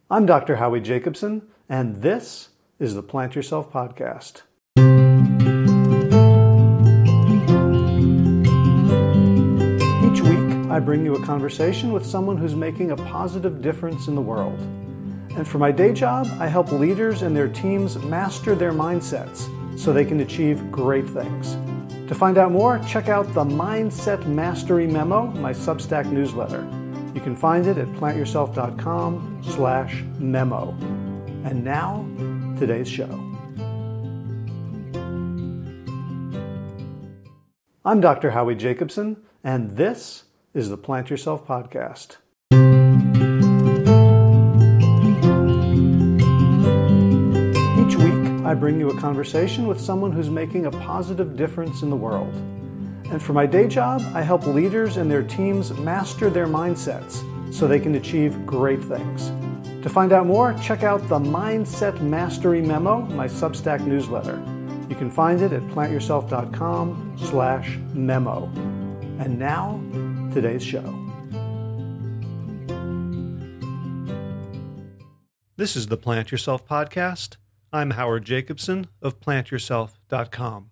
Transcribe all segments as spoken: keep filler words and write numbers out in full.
I'm Doctor Howie Jacobson, and this is the Plant Yourself Podcast. Each week, I bring you a conversation with someone who's making a positive difference in the world. And for my day job, I help leaders and their teams master their mindsets so they can achieve great things. To find out more, check out the Mindset Mastery Memo, my Substack newsletter. You can find it at plantyourself.com slash memo. And now, today's show. I'm Doctor Howie Jacobson, and this is the Plant Yourself Podcast. Each week, I bring you a conversation with someone who's making a positive difference in the world. And for my day job, I help leaders and their teams master their mindsets so they can achieve great things. To find out more, check out the Mindset Mastery Memo, my Substack newsletter. You can find it at plantyourself.com slash memo. And now, today's show. This is the Plant Yourself Podcast. I'm Howard Jacobson of plant yourself dot com.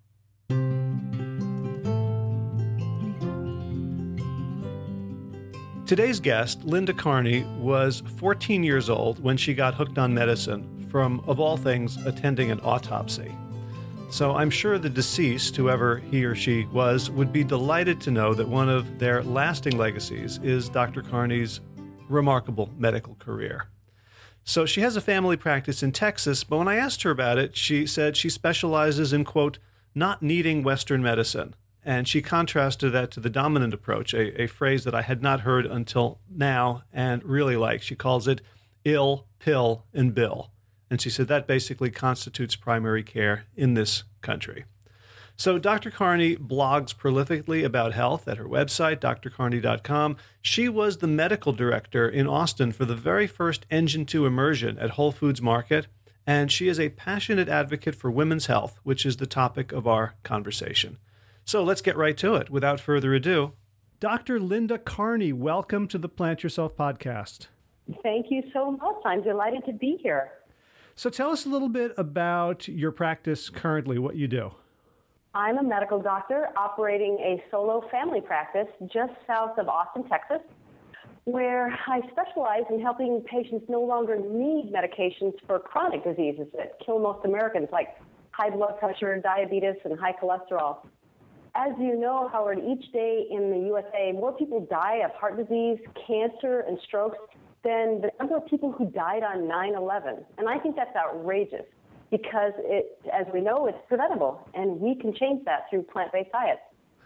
Today's guest, Linda Carney, was fourteen years old when she got hooked on medicine from, of all things, attending an autopsy. So I'm sure the deceased, whoever he or she was, would be delighted to know that one of their lasting legacies is Doctor Carney's remarkable medical career. So she has a family practice in Texas, but when I asked her about it, she said she specializes in, quote, not needing Western medicine. And she contrasted that to the dominant approach, a, a phrase that I had not heard until now and really like. She calls it ill, pill, and bill. And she said that basically constitutes primary care in this country. So Doctor Carney blogs prolifically about health at her website, d r carney dot com. She was the medical director in Austin for the very first Engine two immersion at Whole Foods Market. And she is a passionate advocate for women's health, which is the topic of our conversation. So let's get right to it. Without further ado, Doctor Linda Carney, welcome to the Plant Yourself Podcast. Thank you so much. I'm delighted to be here. So tell us a little bit about your practice currently, what you do. I'm a medical doctor operating a solo family practice just south of Austin, Texas, where I specialize in helping patients no longer need medications for chronic diseases that kill most Americans, like high blood pressure, diabetes, and high cholesterol. As you know, Howard, each day in the U S A, more people die of heart disease, cancer, and strokes than the number of people who died on nine eleven. And I think that's outrageous because, it, as we know, it's preventable, and we can change that through plant-based diets.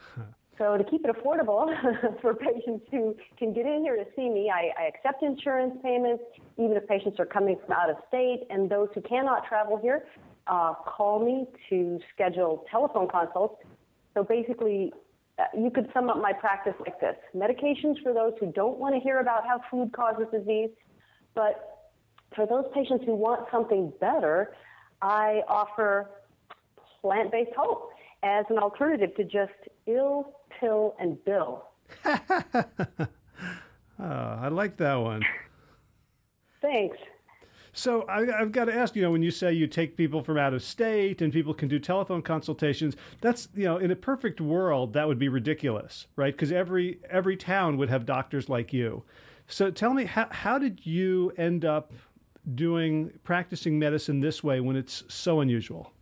So to keep it affordable for patients who can get in here to see me, I, I accept insurance payments, even if patients are coming from out of state, and those who cannot travel here, uh, call me to schedule telephone consults. So basically, uh, you could sum up my practice like this. Medications for those who don't want to hear about how food causes disease, but for those patients who want something better, I offer plant-based hope as an alternative to just ill, pill, and bill. oh, I like that one. Thanks. So I, I've got to ask, you know, when you say you take people from out of state and people can do telephone consultations, that's, you know, in a perfect world, that would be ridiculous, right? Because every every town would have doctors like you. So tell me, how, how did you end up doing, practicing medicine this way when it's so unusual?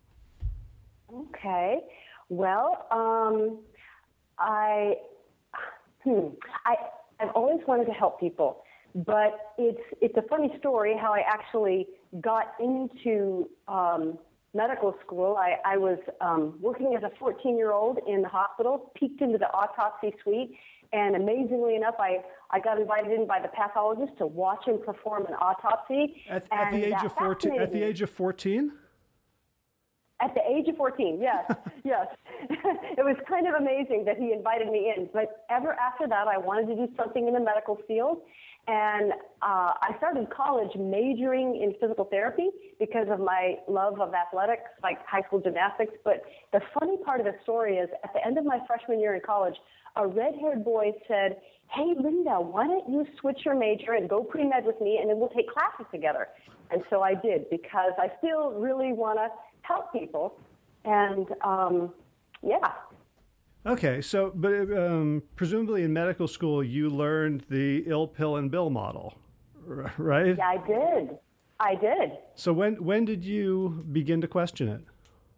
Okay. Well, um, I, hmm, I, I've always wanted to help people. But it's it's a funny story how I actually got into um, medical school. I, I was um, working as a fourteen-year-old in the hospital, peeked into the autopsy suite, and amazingly enough, I, I got invited in by the pathologist to watch him perform an autopsy. At, at the age of fourteen? At the age of fourteen? At the age of fourteen, yes, yes. It was kind of amazing that he invited me in. But ever after that, I wanted to do something in the medical field. And uh, I started college majoring in physical therapy because of my love of athletics, like high school gymnastics. But the funny part of the story is at the end of my freshman year in college, a red-haired boy said, "Hey, Linda, why don't you switch your major and go pre-med with me, and then we'll take classes together." And so I did, because I still really want to help people. And, um, yeah. Okay, so, but um, presumably in medical school, you learned the ill pill and bill model, right? Yeah, I did. I did. So when when did you begin to question it?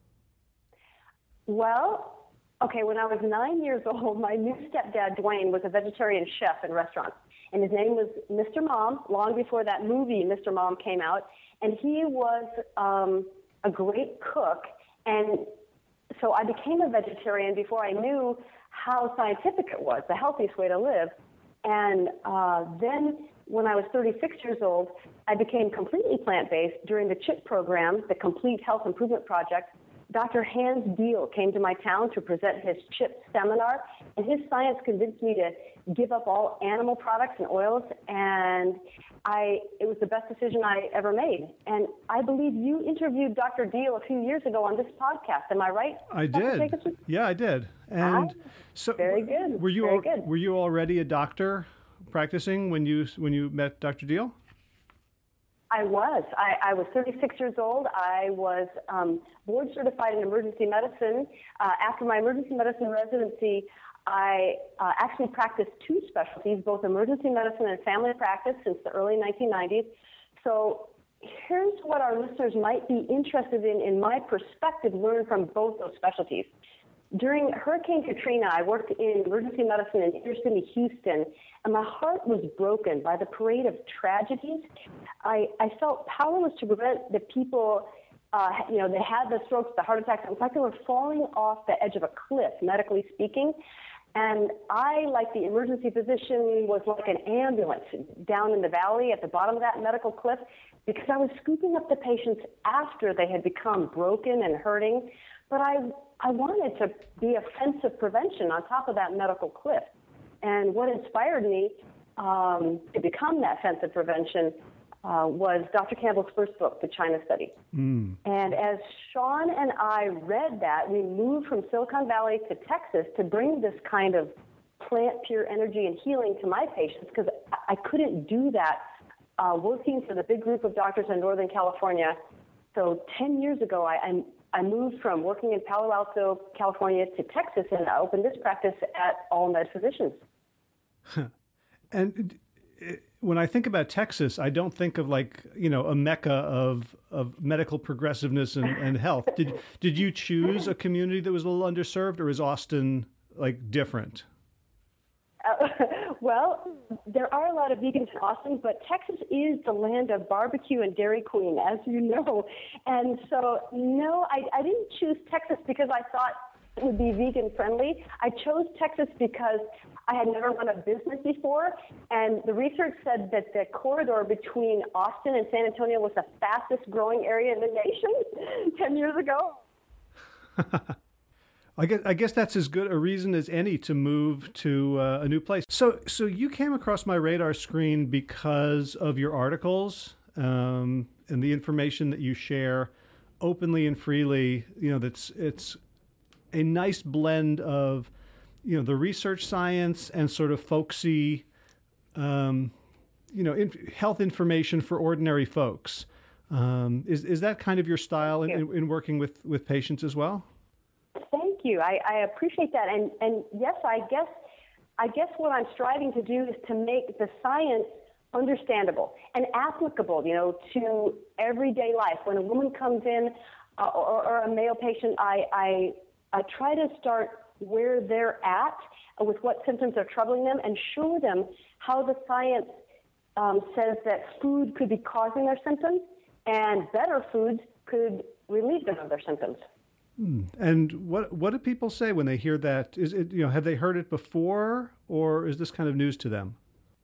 Well, okay, when I was nine years old, my new stepdad, Dwayne, was a vegetarian chef in restaurants. And his name was Mister Mom, long before that movie, Mister Mom, came out. And he was um, a great cook. And so I became a vegetarian before I knew how scientific it was, the healthiest way to live. And uh, then when I was thirty-six years old, I became completely plant-based during the CHIP program, the Complete Health Improvement Project. Doctor Hans Deal came to my town to present his CHIP seminar, and his science convinced me to give up all animal products and oils, and I it was the best decision I ever made. And I believe you interviewed Doctor Deal a few years ago on this podcast. Am I right? I did. Yeah, I did. And ah, so, very good. Were you very al- good. were you already a doctor practicing when you when you met Doctor Deal? I was. I, I was thirty-six years old. I was um, board certified in emergency medicine. Uh, after my emergency medicine residency, I uh, actually practiced two specialties, both emergency medicine and family practice, since the early nineteen nineties. So here's what our listeners might be interested in, in my perspective, learn from both those specialties. During Hurricane Katrina, I worked in emergency medicine in inner city Houston, and my heart was broken by the parade of tragedies. I, I felt powerless to prevent the people, uh, you know, they had the strokes, the heart attacks. It was like they were falling off the edge of a cliff, medically speaking. And I, like the emergency physician, was like an ambulance down in the valley at the bottom of that medical cliff, because I was scooping up the patients after they had become broken and hurting. But I, I wanted to be offensive prevention on top of that medical cliff. And what inspired me um, to become that offensive prevention uh, was Doctor Campbell's first book, The China Study. Mm. And as Sean and I read that, we moved from Silicon Valley to Texas to bring this kind of plant pure energy and healing to my patients, because I couldn't do that uh, working for the big group of doctors in Northern California. So ten years ago, I, I I moved from working in Palo Alto, California, to Texas, and I opened this practice at All Med Physicians. And when I think about Texas, I don't think of, like, you know, a mecca of of medical progressiveness and, and health. Did did you choose a community that was a little underserved, or is Austin, like, different? Uh, well, there are a lot of vegans in Austin, but Texas is the land of barbecue and Dairy Queen, as you know. And so, no, I, I didn't choose Texas because I thought it would be vegan friendly. I chose Texas because I had never run a business before, and the research said that the corridor between Austin and San Antonio was the fastest growing area in the nation ten years ago. I guess, I guess that's as good a reason as any to move to uh, a new place. So so you came across my radar screen because of your articles um, and the information that you share openly and freely. You know, that's it's a nice blend of, you know, the research science and sort of folksy, um, you know, in, health information for ordinary folks. Um, is is that kind of your style in, in, in working with, with patients as well? Thank you. I, I appreciate that. And, and yes, I guess I guess what I'm striving to do is to make the science understandable and applicable, you know, to everyday life. When a woman comes in uh, or, or a male patient, I, I I try to start where they're at with what symptoms are troubling them and show them how the science um, says that food could be causing their symptoms and better foods could relieve them of their symptoms. And what what do people say when they hear that? Is it, you know, have they heard it before, or is this kind of news to them?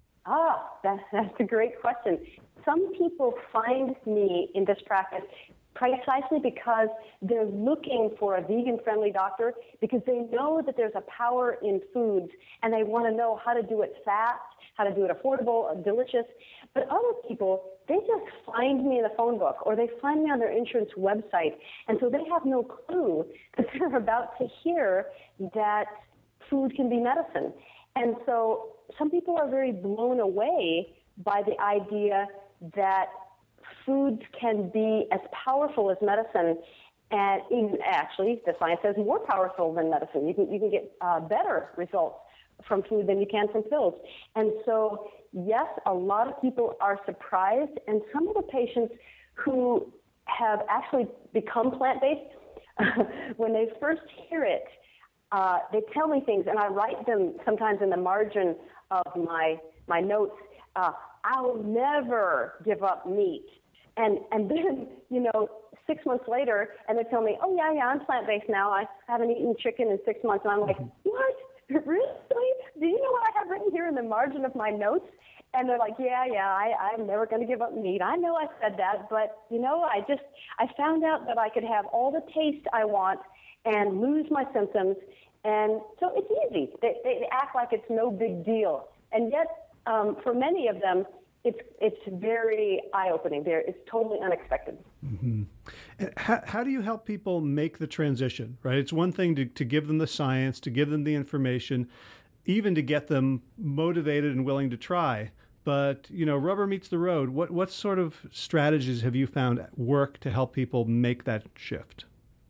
Ah, that, that's a great question. Some people find me in this practice precisely because they're looking for a vegan-friendly doctor because they know that there's a power in foods and they want to know how to do it fast, how to do it affordable and delicious. But other people, they just find me in a phone book or they find me on their insurance website, and so they have no clue that they're about to hear that food can be medicine. And so some people are very blown away by the idea that foods can be as powerful as medicine, and even actually, the science says more powerful than medicine. You can you can get uh, better results from food than you can from pills. And so, yes, a lot of people are surprised, and some of the patients who have actually become plant-based, when they first hear it, uh, they tell me things, and I write them sometimes in the margin of my my notes. Uh, I'll never give up meat. And and then, you know, six months later, and they tell me, oh, yeah, yeah, I'm plant-based now. I haven't eaten chicken in six months. And I'm like, what? Really? Do you know what I have written here in the margin of my notes? And they're like, yeah, yeah, I, I'm never going to give up meat. I know I said that, but, you know, I just, I found out that I could have all the taste I want and lose my symptoms. And so it's easy. They, they act like it's no big deal. And yet, um, for many of them, It's it's very eye-opening. There, it's totally unexpected. Mm-hmm. And how, how do you help people make the transition, right? It's one thing to, to give them the science, to give them the information, even to get them motivated and willing to try. But, you know, rubber meets the road. What, what sort of strategies have you found work to help people make that shift?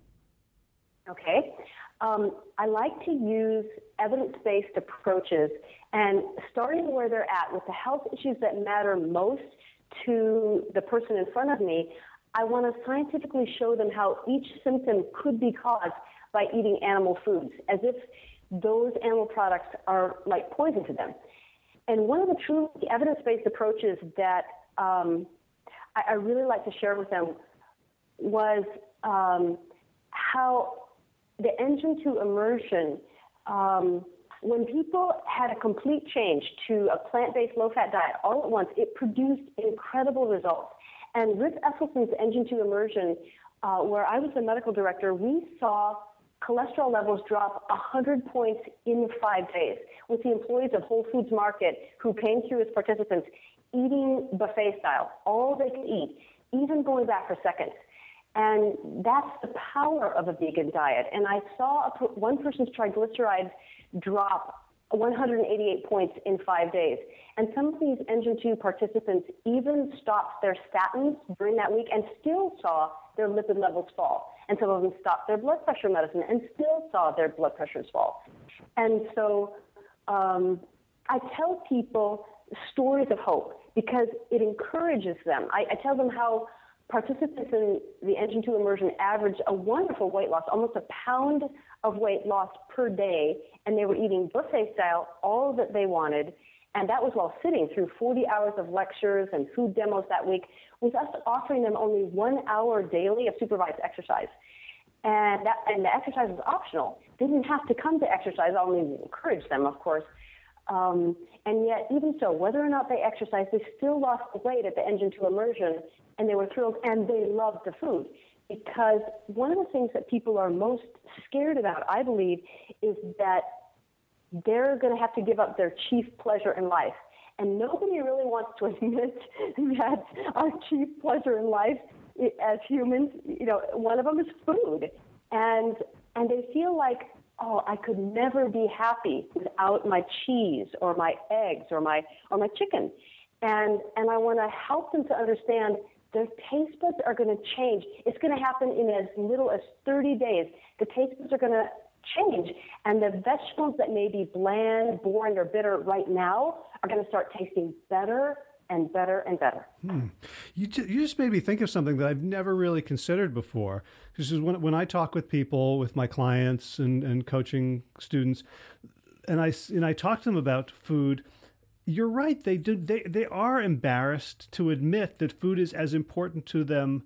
Okay. Um, I like to use evidence-based approaches, and starting where they're at with the health issues that matter most to the person in front of me, I want to scientifically show them how each symptom could be caused by eating animal foods, as if those animal products are like poison to them. And one of the truly evidence-based approaches that um, I, I really like to share with them was um, how the engine to immersion, um, when people had a complete change to a plant-based, low-fat diet all at once, it produced incredible results. And Rip Esselstyn's engine to immersion, uh, where I was the medical director, we saw cholesterol levels drop one hundred points in five days with the employees of Whole Foods Market who came through as participants eating buffet style, all they could eat, even going back for seconds. And that's the power of a vegan diet. And I saw a, one person's triglycerides drop one hundred eighty-eight points in five days. And some of these Engine two participants even stopped their statins during that week and still saw their lipid levels fall. And some of them stopped their blood pressure medicine and still saw their blood pressures fall. And so um, I tell people stories of hope because it encourages them. I, I tell them how participants in the Engine two immersion averaged a wonderful weight loss, almost a pound of weight lost per day, and they were eating buffet style, all that they wanted, and that was while sitting through forty hours of lectures and food demos that week, with us offering them only one hour daily of supervised exercise. And that and the exercise was optional. They didn't have to come to exercise. I only encouraged them, of course. Um, and yet, even so, whether or not they exercised, they still lost the weight at the Engine two immersion, and they were thrilled, and they loved the food. Because one of the things that people are most scared about, I believe, is that they're going to have to give up their chief pleasure in life. And nobody really wants to admit that our chief pleasure in life as humans, you know, one of them is food. And and they feel like, oh, I could never be happy without my cheese or my eggs or my or my chicken. And and I want to help them to understand their taste buds are going to change. It's going to happen in as little as thirty days. The taste buds are going to change, and the vegetables that may be bland, boring, or bitter right now are going to start tasting better and better and better. Hmm. You, ju- you just made me think of something that I've never really considered before. This is when, when I talk with people, with my clients and, and coaching students, and I, and I talk to them about food. You're right. They do. They, they are embarrassed to admit that food is as important to them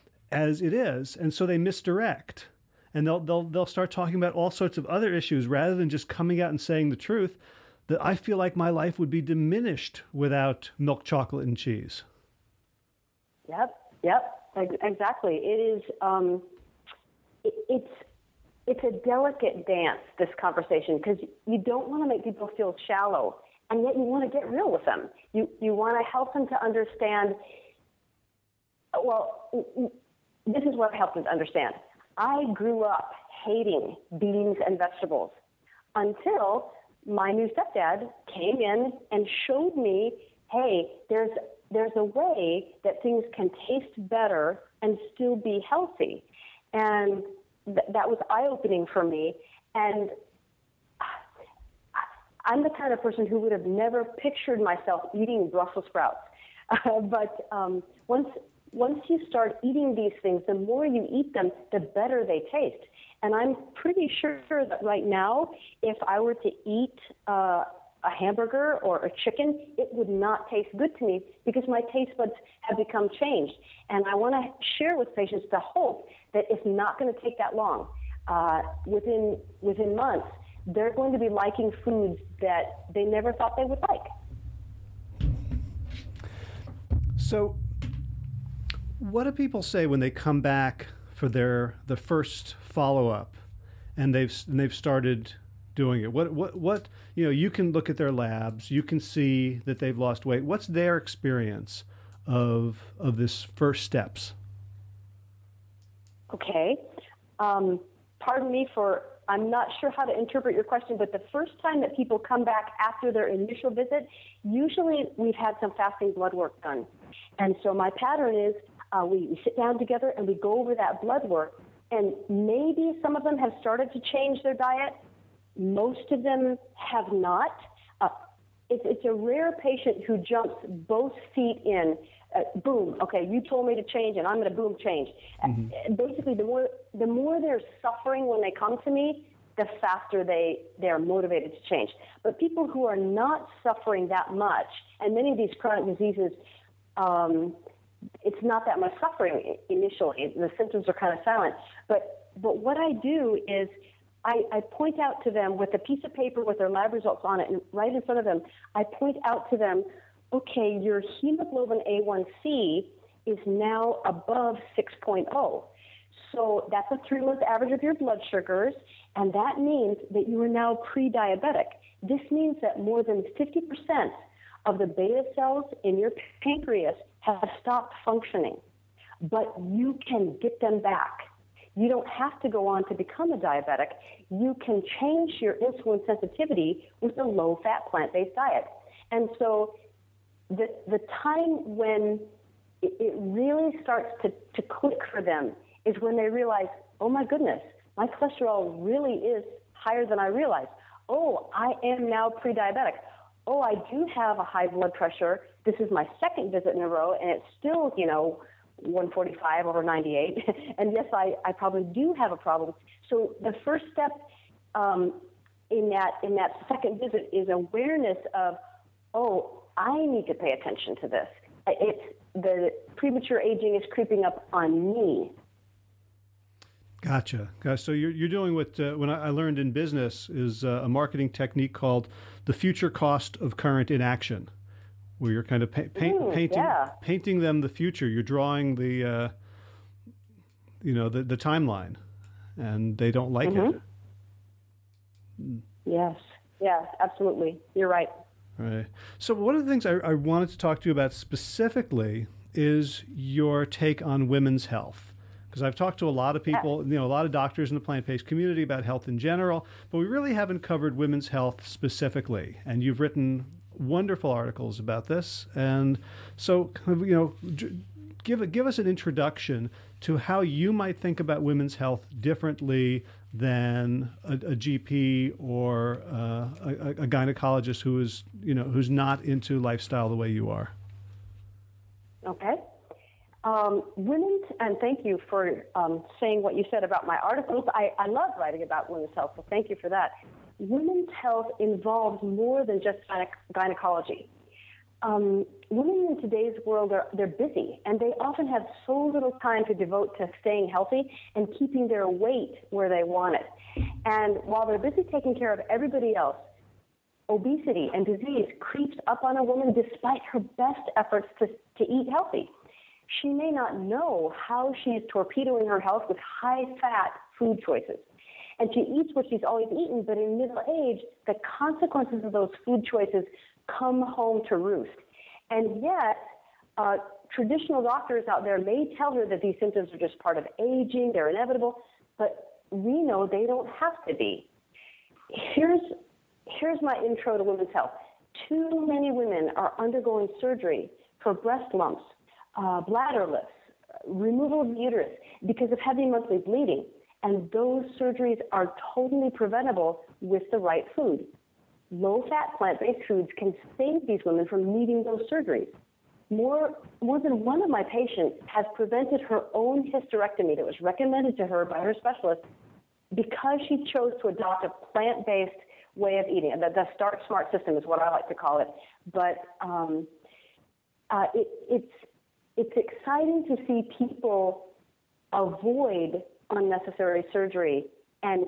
as it is. And so they misdirect, and they'll, they'll, they'll start talking about all sorts of other issues rather than just coming out and saying the truth, that I feel like my life would be diminished without milk, chocolate, and cheese. Yep. Yep, ex- exactly. It is. Um, it, it's it's a delicate dance, this conversation, because you don't want to make people feel shallow, and yet you want to get real with them. You you want to help them to understand. Well, this is what I helped them to understand. I grew up hating beans and vegetables until my new stepdad came in and showed me, hey, there's there's a way that things can taste better and still be healthy. And th- that was eye-opening for me. And I'm the kind of person who would have never pictured myself eating Brussels sprouts. Uh, but um, once once you start eating these things, the more you eat them, the better they taste. And I'm pretty sure that right now, if I were to eat uh, a hamburger or a chicken, it would not taste good to me because my taste buds have become changed. And I want to share with patients the hope that it's not going to take that long. Uh, within within months, they're going to be liking foods that they never thought they would like. So, what do people say when they come back for their the first follow-up and they've and they've started doing it? What what what you know, you can look at their labs, you can see that they've lost weight. What's their experience of of this first steps? Okay. Um, pardon me for, I'm not sure how to interpret your question, but the first time that people come back after their initial visit, usually we've had some fasting blood work done. And so my pattern is uh, we, we sit down together and we go over that blood work, and maybe some of them have started to change their diet. Most of them have not. Uh, it's, it's a rare patient who jumps both feet in. Uh, boom. Okay, you told me to change, and I'm going to boom change. Mm-hmm. Uh, basically, the more the more they're suffering when they come to me, the faster they they are motivated to change. But people who are not suffering that much, and many of these chronic diseases, um, it's not that much suffering initially. The symptoms are kind of silent. But but what I do is I, I point out to them with a piece of paper with their lab results on it, and right in front of them, I point out to them, okay, your hemoglobin A one C is now above six point oh. So that's a three-month average of your blood sugars, and that means that you are now pre-diabetic. This means that more than fifty percent of the beta cells in your pancreas have stopped functioning, but you can get them back. You don't have to go on to become a diabetic. You can change your insulin sensitivity with a low-fat plant-based diet. And so the the time when it, it really starts to, to click for them is when they realize, oh my goodness, my cholesterol really is higher than I realized. Oh, I am now pre-diabetic. Oh, I do have a high blood pressure. This is my second visit in a row, and it's still, you know, one forty-five over ninety-eight. And yes, I, I probably do have a problem. So the first step um, in that in that second visit is awareness of, oh, I need to pay attention to this. It's the premature aging is creeping up on me. Gotcha. So you're you're doing what uh, when I learned in business is uh, a marketing technique called the future cost of current inaction, where you're kind of pa- paint, mm, painting yeah. painting them the future. You're drawing the uh, you know the, the timeline, and they don't like mm-hmm. it. Yes. Yeah. Absolutely. You're right. Right. So one of the things I, I wanted to talk to you about specifically is your take on women's health. Because I've talked to a lot of people, you know, a lot of doctors in the plant-based community about health in general, but we really haven't covered women's health specifically. And you've written wonderful articles about this. And so, you know, give give us an introduction to how you might think about women's health differently than a, a G P or uh, a, a gynecologist who is, you know, who's not into lifestyle the way you are. Okay. Um, women's, and thank you for um, saying what you said about my articles. I, I love writing about women's health, so thank you for that. Women's health involves more than just gyne- gynecology. Um, women in today's world, are they're busy, and they often have so little time to devote to staying healthy and keeping their weight where they want it. And while they're busy taking care of everybody else, obesity and disease creeps up on a woman despite her best efforts to, to eat healthy. she may not know how she is torpedoing her health with high-fat food choices. And she eats what she's always eaten, but in middle age, the consequences of those food choices come home to roost. And yet, uh, traditional doctors out there may tell her that these symptoms are just part of aging, they're inevitable, but we know they don't have to be. Here's, here's my intro to women's health. Too many women are undergoing surgery for breast lumps, uh, bladder lifts, removal of the uterus because of heavy monthly bleeding. And those surgeries are totally preventable with the right food. Low-fat plant-based foods can save these women from needing those surgeries. More, more than one of my patients has prevented her own hysterectomy that was recommended to her by her specialist because she chose to adopt a plant-based way of eating. The, the Start Smart system is what I like to call it. But um, uh, it, it's, it's exciting to see people avoid unnecessary surgery, and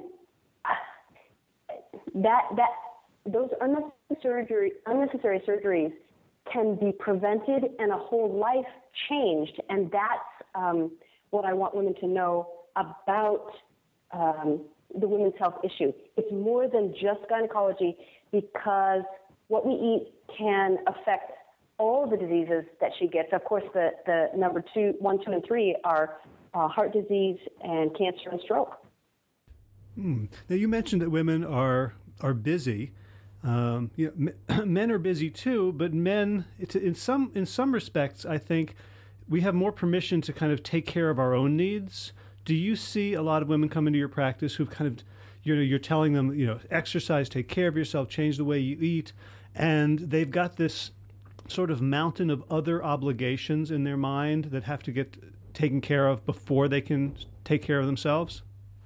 that that those unnecessary unnecessary surgeries can be prevented and a whole life changed, and that's um, what I want women to know about um, the women's health issue. It's more than just gynecology, because what we eat can affect all the diseases that she gets. Of course, the the number two, one, two, and three are Uh, heart disease and cancer and stroke. Hmm. Now, you mentioned that women are are busy. Um, you know, m- men are busy too, but men, it's, in some in some respects, I think we have more permission to kind of take care of our own needs. Do you see a lot of women come into your practice who've kind of, you know, you're telling them, you know, exercise, take care of yourself, change the way you eat, and they've got this sort of mountain of other obligations in their mind that have to get taken care of before they can take care of themselves?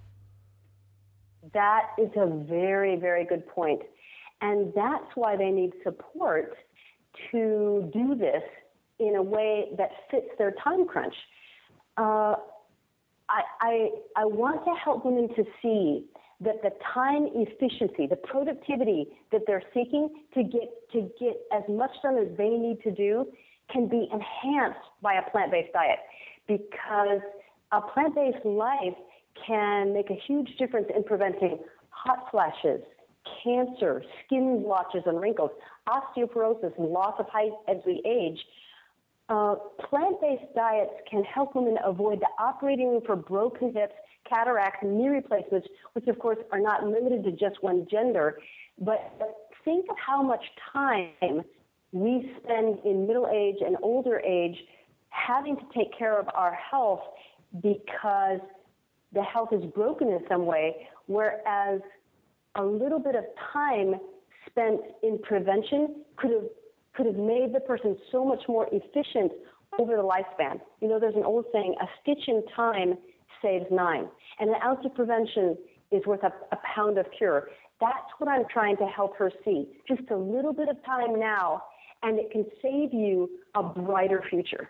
That is a very, very good point. And that's why they need support to do this in a way that fits their time crunch. Uh, I, I, I want to help women to see that the time efficiency, the productivity that they're seeking to get to get as much done as they need to do can be enhanced by a plant-based diet, because a plant-based life can make a huge difference in preventing hot flashes, cancer, skin blotches and wrinkles, osteoporosis, and loss of height as we age. Uh, plant-based diets can help women avoid the operating room for broken hips, cataracts, and knee replacements, which of course are not limited to just one gender. But think of how much time we spend in middle age and older age having to take care of our health because the health is broken in some way, whereas a little bit of time spent in prevention could have could have made the person so much more efficient over the lifespan. You know, there's an old saying, a stitch in time saves nine, and an ounce of prevention is worth a, a pound of cure. That's what I'm trying to help her see. Just a little bit of time now, and it can save you a brighter future.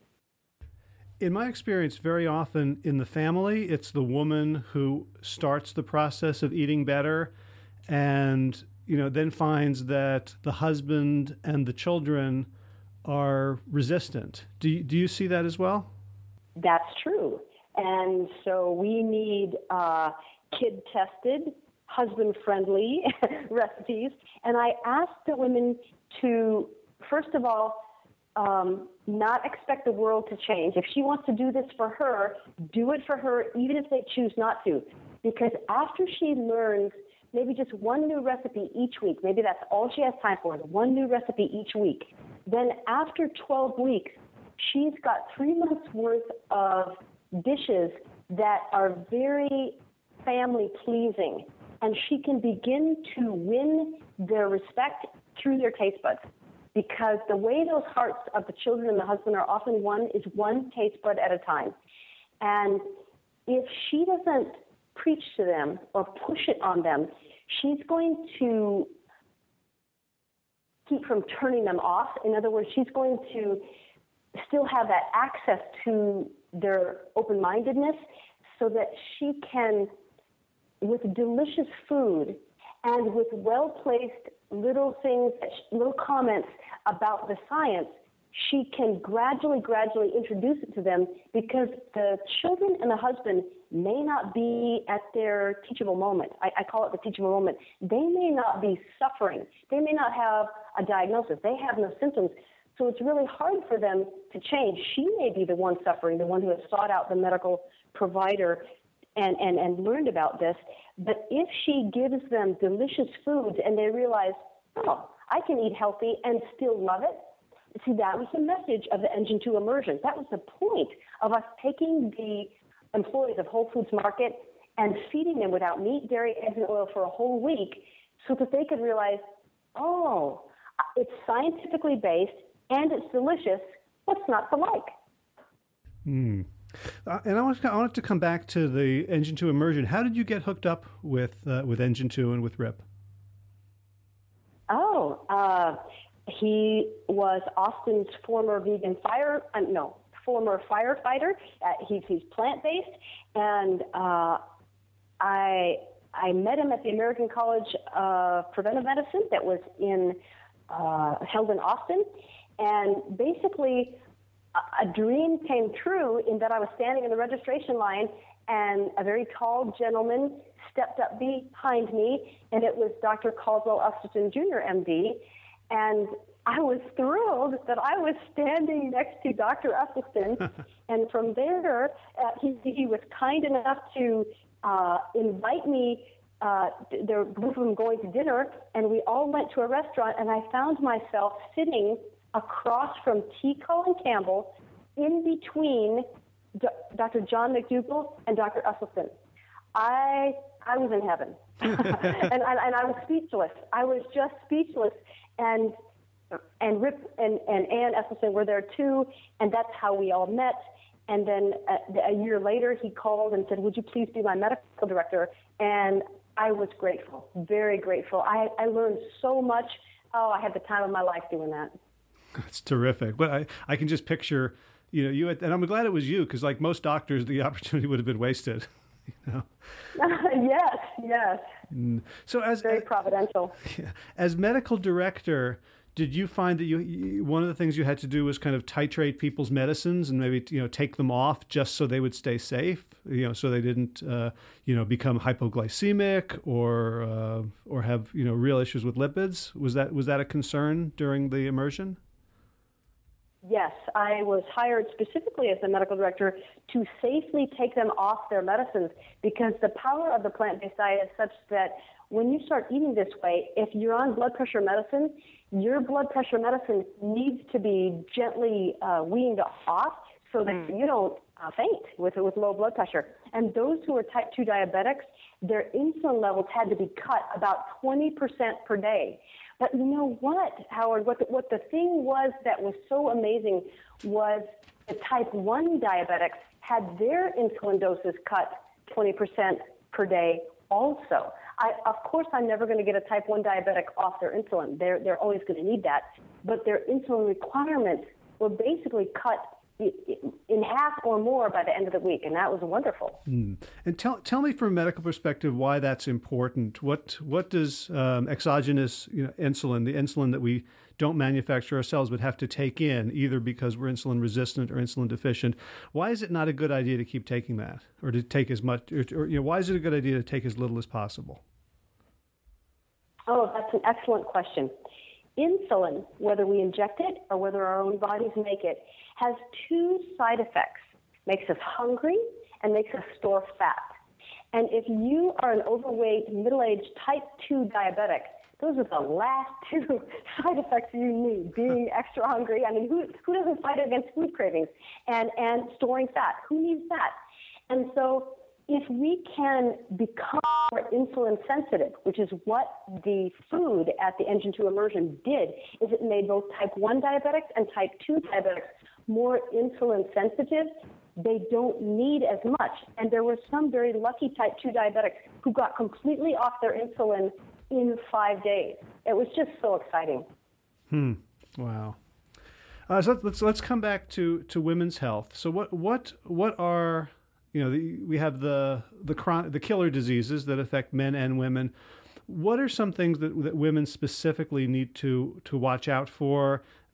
In my experience, very often in the family, it's the woman who starts the process of eating better and, you know, then finds that the husband and the children are resistant. Do you, do you see that as well? That's true. And so we need uh, kid-tested, husband-friendly recipes. And I ask the women to, first of all, um, not expect the world to change. If she wants to do this for her, do it for her, even if they choose not to. Because after she learns maybe just one new recipe each week, maybe that's all she has time for, is one new recipe each week, then after twelve weeks, she's got three months worth of dishes that are very family pleasing, and she can begin to win their respect through their taste buds. Because the way those hearts of the children and the husband are often won is one taste bud at a time. And if she doesn't preach to them or push it on them, she's going to keep from turning them off. In other words, she's going to still have that access to their open-mindedness so that she can, with delicious food and with well-placed little things, little comments about the science, she can gradually, gradually introduce it to them, because the children and the husband may not be at their teachable moment. I, I call it the teachable moment. They may not be suffering. They may not have a diagnosis. They have no symptoms. So it's really hard for them to change. She may be the one suffering, the one who has sought out the medical provider and, and, and learned about this. But if she gives them delicious foods and they realize, oh, I can eat healthy and still love it. See, that was the message of the Engine two immersion. That was the point of us taking the employees of Whole Foods Market and feeding them without meat, dairy, eggs, and oil for a whole week so that they could realize, oh, it's scientifically based and it's delicious. What's not to like? Mm. Uh, and I wanted, to, I wanted to come back to the Engine two immersion. How did you get hooked up with uh, with Engine two and with Rip? Oh, uh, he was Austin's former vegan fire, uh, no, former firefighter. Uh, he's he's plant-based, and uh, I I met him at the American College of Preventive Medicine that was in uh, held in Austin, and basically a, a dream came true in that I was standing in the registration line, and a very tall gentleman stepped up behind me, and it was Doctor Caldwell Usleton, Junior M D, and I was thrilled that I was standing next to Doctor Usleton, and from there, uh, he, he was kind enough to uh, invite me. Uh, there were a group of them going to dinner, and we all went to a restaurant, and I found myself sitting across from T. Colin Campbell, in between D- Doctor John McDougall and Doctor Usleton. I I was in heaven, and, and and I was speechless. I was just speechless, and and Rip and, and Ann Esselstyn were there too, and that's how we all met. And then a, a year later, he called and said, "Would you please be my medical director?" And I was grateful, very grateful. I, I learned so much. Oh, I had the time of my life doing that. That's terrific. But I, I can just picture, you know, you had, and I'm glad it was you, because like most doctors, the opportunity would have been wasted. You know? yes, yes. So as very providential. Yeah, as medical director, did you find that you, you one of the things you had to do was kind of titrate people's medicines and maybe, you know, take them off just so they would stay safe, you know, so they didn't uh, you know, become hypoglycemic or uh, or have, you know, real issues with lipids? Was that was that a concern during the immersion? Yes, I was hired specifically as the medical director to safely take them off their medicines, because the power of the plant-based diet is such that when you start eating this way, if you're on blood pressure medicine, your blood pressure medicine needs to be gently uh, weaned off so that you don't uh, faint with, with low blood pressure. And those who are type two diabetics, their insulin levels had to be cut about twenty percent per day. But you know what, Howard, what the, what the thing was that was so amazing was the type one diabetics had their insulin doses cut twenty percent per day also. I, of course, I'm never going to get a type one diabetic off their insulin. They're, they're always going to need that. But their insulin requirements were basically cut in half or more by the end of the week, and that was wonderful. Mm. And tell tell me from a medical perspective why that's important. What what does um, exogenous you know, insulin, the insulin that we don't manufacture ourselves but have to take in, either because we're insulin resistant or insulin deficient, why is it not a good idea to keep taking that, or to take as much, or, or you know, why is it a good idea to take as little as possible? Oh, that's an excellent question. Insulin, whether we inject it or whether our own bodies make it, has two side effects. Makes us hungry and makes us store fat. And if you are an overweight, middle-aged type two diabetic, those are the last two side effects you need, being extra hungry. I mean, who, who doesn't fight against food cravings? And, and storing fat. Who needs that? And so if we can become more insulin sensitive, which is what the food at the Engine two immersion did, is it made both type one diabetics and type two diabetics more insulin sensitive. They don't need as much. And there were some very lucky type two diabetics who got completely off their insulin in five days. It was just so exciting. Hmm. Wow. Uh, so let's let's come back to, to women's health. So what what what are you know the, we have the the chron- the killer diseases that affect men and women. What are some things that that women specifically need to to watch out for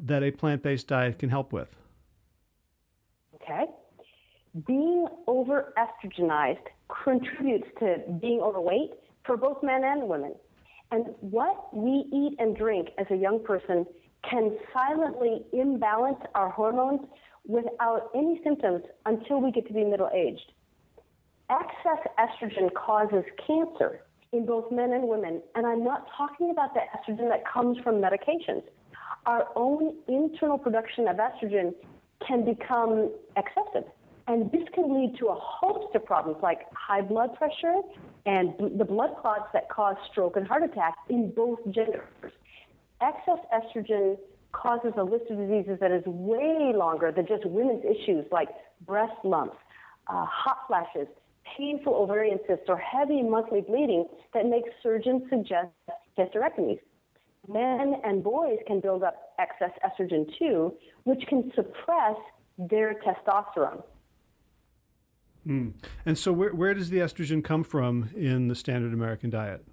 that a plant-based diet can help with? Okay. Being over-estrogenized contributes to being overweight for both men and women. And what we eat and drink as a young person can silently imbalance our hormones without any symptoms until we get to be middle-aged. Excess estrogen causes cancer in both men and women, and I'm not talking about the estrogen that comes from medications. Our own internal production of estrogen can become excessive. And this can lead to a host of problems like high blood pressure and b- the blood clots that cause stroke and heart attack in both genders. Excess estrogen causes a list of diseases that is way longer than just women's issues like breast lumps, uh, hot flashes, painful ovarian cysts, or heavy monthly bleeding that makes surgeons suggest hysterectomies. Men and boys can build up excess estrogen too, which can suppress their testosterone. Mm. And so where, where does the estrogen come from in the standard American diet?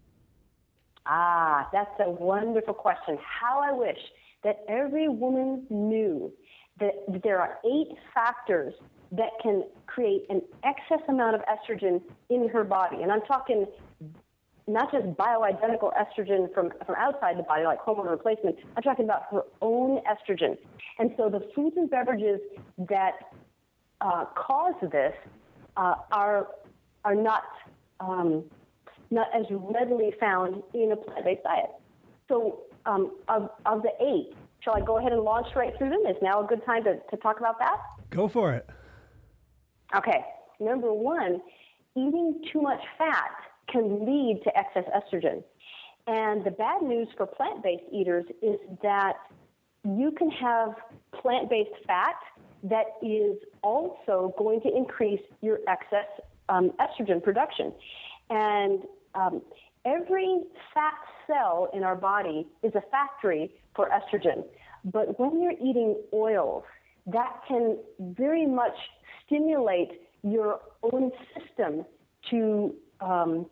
Ah, that's a wonderful question. How I wish that every woman knew that there are eight factors that can create an excess amount of estrogen in her body. And I'm talking not just bioidentical estrogen from, from outside the body, like hormone replacement. I'm talking about her own estrogen. And so the foods and beverages that Uh, cause this uh, are are not um, not as readily found in a plant-based diet. So um, of, of the eight, shall I go ahead and launch right through them? Is now a good time to, to talk about that? Go for it. Okay. Number one, eating too much fat can lead to excess estrogen. And the bad news for plant-based eaters is that you can have plant-based fat that is also going to increase your excess um, estrogen production. And um, every fat cell in our body is a factory for estrogen. But when you're eating oils, that can very much stimulate your own system to um,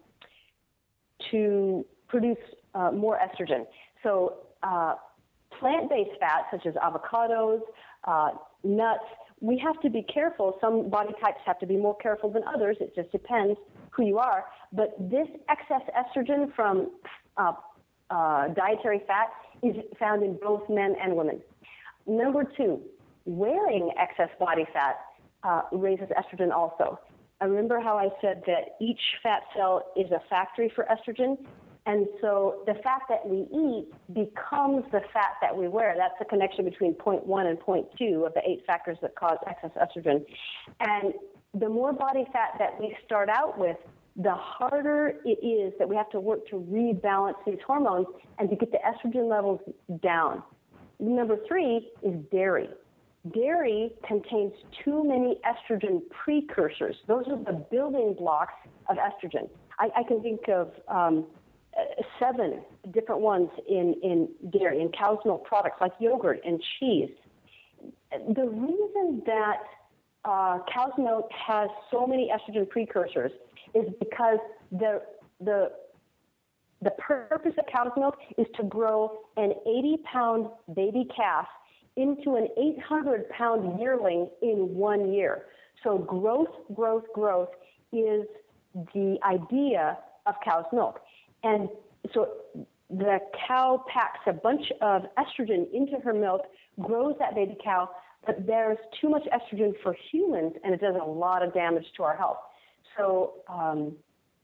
to produce uh, more estrogen. So uh, plant-based fats, such as avocados, uh, nuts, we have to be careful. Some body types have to be more careful than others. It just depends who you are. But this excess estrogen from uh, uh, dietary fat is found in both men and women. Number two, wearing excess body fat uh, raises estrogen also. I remember how I said that each fat cell is a factory for estrogen. And so the fat that we eat becomes the fat that we wear. That's the connection between point one and point two of the eight factors that cause excess estrogen. And the more body fat that we start out with, the harder it is that we have to work to rebalance these hormones and to get the estrogen levels down. Number three is dairy. Dairy contains too many estrogen precursors. Those are the building blocks of estrogen. I, I can think of um, seven different ones in, in dairy, in cow's milk products like yogurt and cheese. The reason that uh, cow's milk has so many estrogen precursors is because the the the purpose of cow's milk is to grow an eighty pound baby calf into an eight hundred pound yearling in one year. So growth, growth, growth is the idea of cow's milk. And so the cow packs a bunch of estrogen into her milk, grows that baby cow, but there's too much estrogen for humans, and it does a lot of damage to our health. So um,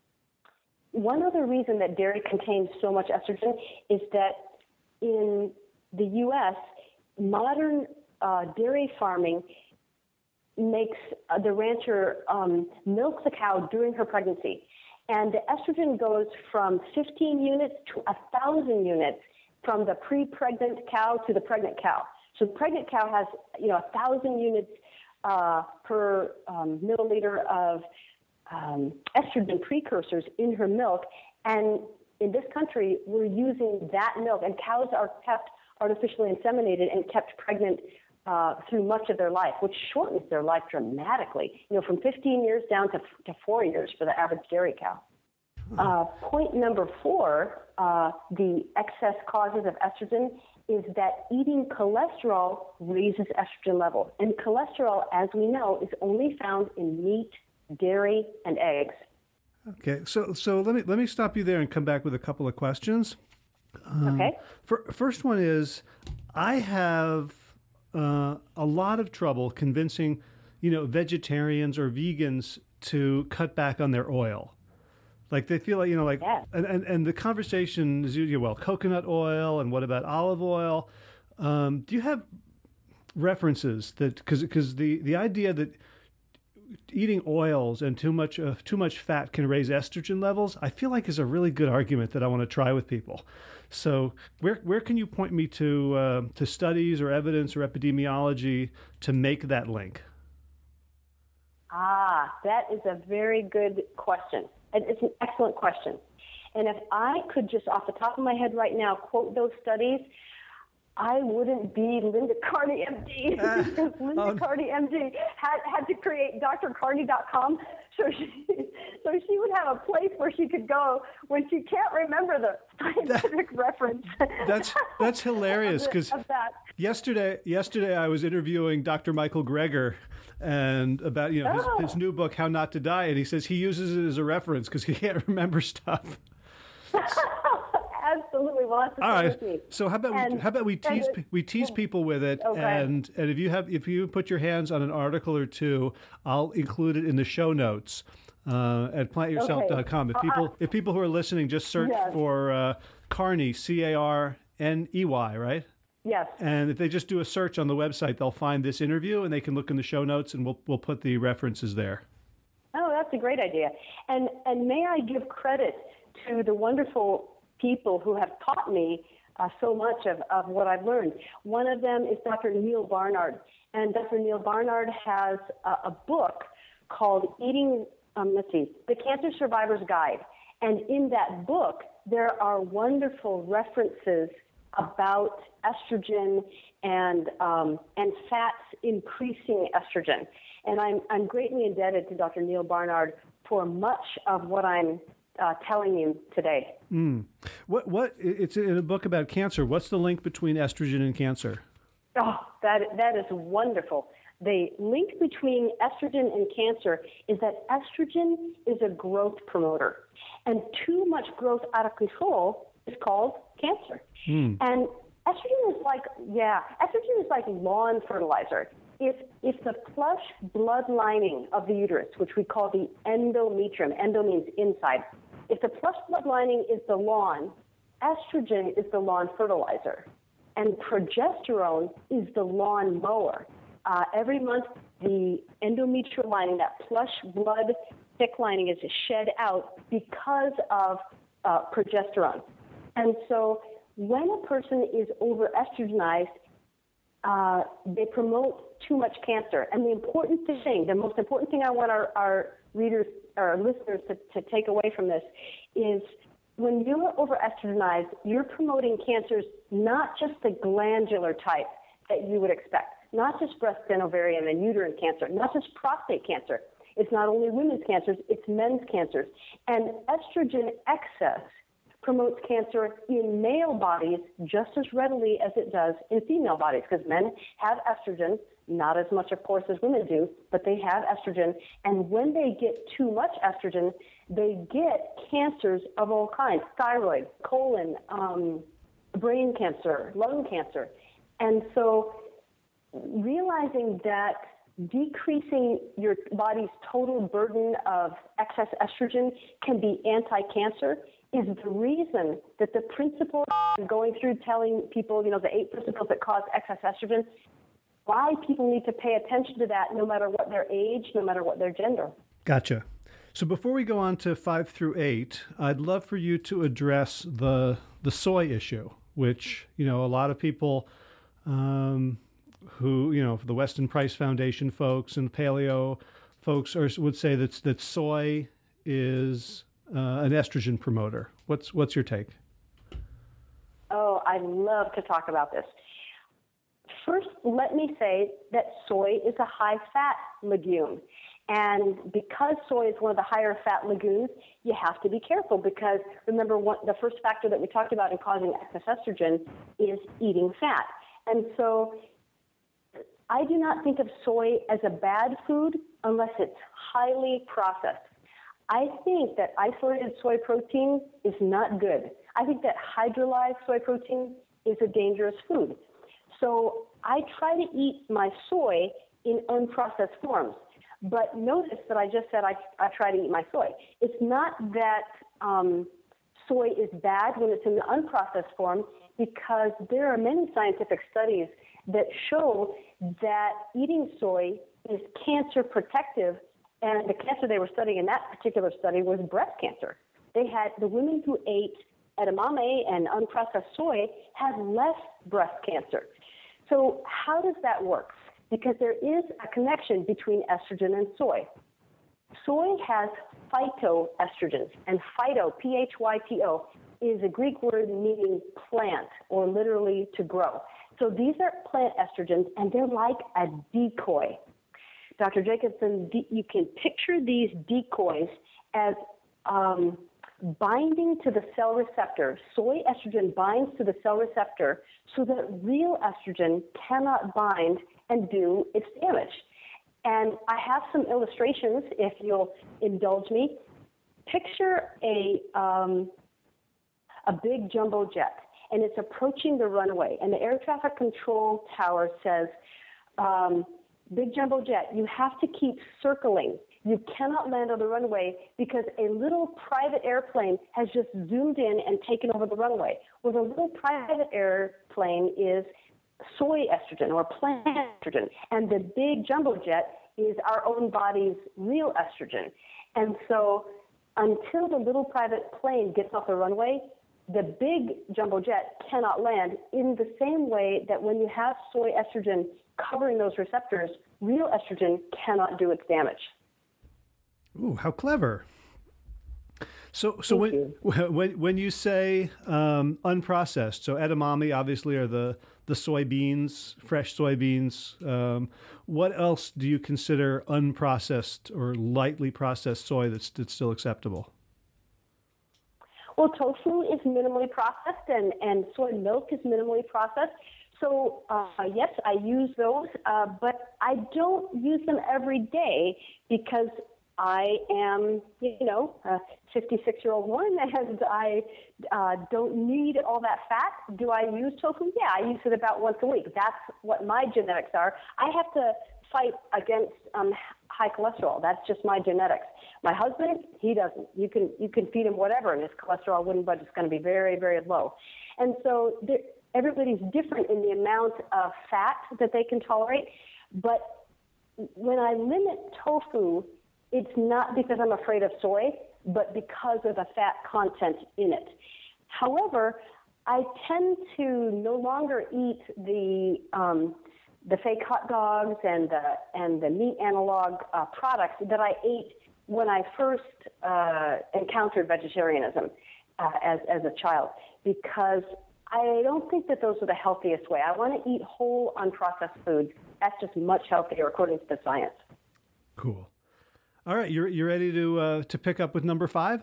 one other reason that dairy contains so much estrogen is that in the U S, modern uh, dairy farming makes uh, the rancher um, milk the cow during her pregnancy. And the estrogen goes from fifteen units to one thousand units from the pre-pregnant cow to the pregnant cow. So the pregnant cow has, you know, one thousand units uh, per um, milliliter of um, estrogen precursors in her milk. And in this country, we're using that milk. And cows are kept artificially inseminated and kept pregnant uh, through much of their life, which shortens their life dramatically, you know, from fifteen years down to, to four years for the average dairy cow. Uh, point number four, uh, the excess causes of estrogen is that eating cholesterol raises estrogen levels. And cholesterol, as we know, is only found in meat, dairy, and eggs. Okay, so so let me let me stop you there and come back with a couple of questions. Um, okay. For, first one is, I have uh, a lot of trouble convincing, you know, vegetarians or vegans to cut back on their oil. Like they feel like, you know, like, yeah. and, and, and the conversation is usually, well, coconut oil and what about olive oil? Um, do you have references that, because because the, the idea that eating oils and too much uh, too much fat can raise estrogen levels, I feel like is a really good argument that I want to try with people. So where where can you point me to uh, to studies or evidence or epidemiology to make that link? Ah, that is a very good question. It's an excellent question. And if I could just off the top of my head right now quote those studies, I wouldn't be Linda Carney, M D, because Linda um, Carney, M D, had, had to create D R carney dot com, so she, so she would have a place where she could go when she can't remember the scientific that, reference. That's that's hilarious, because that. yesterday yesterday I was interviewing Doctor Michael Greger and about you know his, oh. his new book How Not to Die, and he says he uses it as a reference because he can't remember stuff. Absolutely. Well, that's the all same right. with me. So how about and, we how about we tease it, we tease people with it, okay. and and if you have if you put your hands on an article or two, I'll include it in the show notes uh, at plant yourself dot com. Okay. If people uh, if people who are listening just search yes. for uh, Carney, C A R N E Y, right? Yes. And if they just do a search on the website, they'll find this interview, and they can look in the show notes, and we'll we'll put the references there. Oh, that's a great idea. And and may I give credit to the wonderful people who have taught me uh, so much of, of what I've learned. One of them is Doctor Neil Barnard. And Doctor Neil Barnard has a, a book called Eating, um, let's see, The Cancer Survivor's Guide. And in that book, there are wonderful references about estrogen and um, and fats increasing estrogen. And I'm, I'm greatly indebted to Doctor Neil Barnard for much of what I'm Uh, telling you today. Mm. What what it's in a book about cancer. What's the link between estrogen and cancer? Oh, that that is wonderful. The link between estrogen and cancer is that estrogen is a growth promoter, and too much growth out of control is called cancer. Mm. And estrogen is like yeah, estrogen is like lawn fertilizer. If if the plush blood lining of the uterus, which we call the endometrium, endo means inside. If the plush blood lining is the lawn, estrogen is the lawn fertilizer, and progesterone is the lawn mower. Uh, every month, the endometrial lining, that plush blood thick lining, is shed out because of uh, progesterone. And so when a person is over-estrogenized, uh, they promote too much cancer. And the important thing, the most important thing I want our, our readers, our listeners to, to take away from this is when you're over-estrogenized, you're promoting cancers, not just the glandular type that you would expect, not just breast and ovarian and uterine cancer, not just prostate cancer. It's not only women's cancers, it's men's cancers. And estrogen excess promotes cancer in male bodies just as readily as it does in female bodies, because men have estrogen, not as much, of course, as women do, but they have estrogen. And when they get too much estrogen, they get cancers of all kinds, thyroid, colon, um, brain cancer, lung cancer. And so realizing that decreasing your body's total burden of excess estrogen can be anti-cancer is the reason that the principle I'm going through telling people, you know, the eight principles that cause excess estrogen, why people need to pay attention to that no matter what their age, no matter what their gender. Gotcha. So before we go on to five through eight, I'd love for you to address the the soy issue, which, you know, a lot of people um, who, you know, the Weston Price Foundation folks and paleo folks are, would say that, that soy is uh, an estrogen promoter. What's what's your take? Oh, I love to talk about this. First, let me say that soy is a high-fat legume. And because soy is one of the higher fat legumes, you have to be careful because remember what, the first factor that we talked about in causing excess estrogen is eating fat. And so I do not think of soy as a bad food unless it's highly processed. I think that isolated soy protein is not good. I think that hydrolyzed soy protein is a dangerous food. So I try to eat my soy in unprocessed forms. But notice that I just said I, I try to eat my soy. It's not that um, soy is bad when it's in the unprocessed form, because there are many scientific studies that show that eating soy is cancer protective, and the cancer they were studying in that particular study was breast cancer. They had the women who ate edamame and unprocessed soy had less breast cancer. So how does that work? Because there is a connection between estrogen and soy. Soy has phytoestrogens, and phyto, P H Y T O, is a Greek word meaning plant, or literally to grow. So these are plant estrogens, and they're like a decoy. Doctor Jacobson, you can picture these decoys as um, binding to the cell receptor. Soy estrogen binds to the cell receptor so that real estrogen cannot bind and do its damage. And I have some illustrations, if you'll indulge me. Picture a um, a big jumbo jet, and it's approaching the runway, and the air traffic control tower says, um, big jumbo jet, you have to keep circling. You cannot land on the runway because a little private airplane has just zoomed in and taken over the runway. Well, the little private airplane is soy estrogen or plant estrogen, and the big jumbo jet is our own body's real estrogen. And so until the little private plane gets off the runway, the big jumbo jet cannot land, in the same way that when you have soy estrogen covering those receptors, real estrogen cannot do its damage. Ooh, how clever. So, so when, when when you say um, unprocessed, so edamame obviously are the the soybeans, fresh soybeans. Um, what else do you consider unprocessed or lightly processed soy that's that's still acceptable? Well, tofu is minimally processed, and, and soy milk is minimally processed. So, uh, yes, I use those, uh, but I don't use them every day because I am, you know, a fifty-six-year-old woman, and I uh, don't need all that fat. Do I use tofu? Yeah, I use it about once a week. That's what my genetics are. I have to fight against um, high cholesterol. That's just my genetics. My husband, he doesn't. You can you can feed him whatever, and his cholesterol wouldn't budge. It's going to be very, very low. And so there, everybody's different in the amount of fat that they can tolerate. But when I limit tofu, it's not because I'm afraid of soy, but because of the fat content in it. However, I tend to no longer eat the um, the fake hot dogs and the and the meat analog uh, products that I ate when I first uh, encountered vegetarianism uh, as as a child, because I don't think that those are the healthiest way. I want to eat whole, unprocessed foods. That's just much healthier according to the science. Cool. All right, you're you ready to uh, to pick up with number five?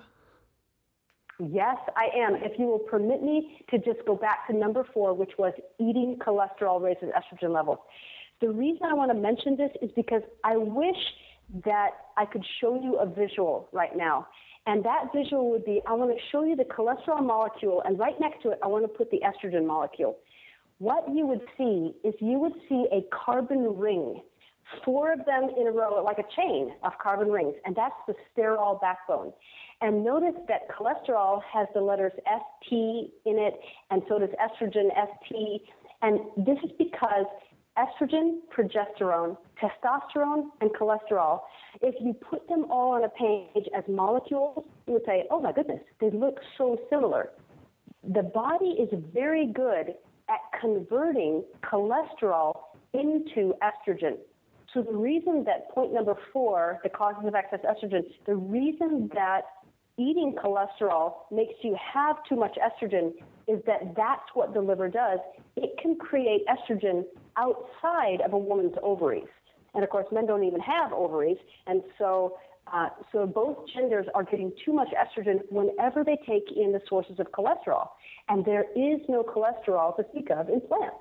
Yes, I am. If you will permit me to just go back to number four, which was eating cholesterol raises estrogen levels. The reason I want to mention this is because I wish that I could show you a visual right now. And that visual would be, I want to show you the cholesterol molecule, and right next to it, I want to put the estrogen molecule. What you would see is you would see a carbon ring, four of them in a row, like a chain of carbon rings, and that's the sterol backbone. And notice that cholesterol has the letters S T in it, and so does estrogen, S T. And this is because estrogen, progesterone, testosterone, and cholesterol, if you put them all on a page as molecules, you would say, oh my goodness, they look so similar. The body is very good at converting cholesterol into estrogen. So the reason that point number four, the causes of excess estrogen, the reason that eating cholesterol makes you have too much estrogen is that that's what the liver does. It can create estrogen outside of a woman's ovaries. And of course, men don't even have ovaries. And so, uh, so both genders are getting too much estrogen whenever they take in the sources of cholesterol. And there is no cholesterol to speak of in plants.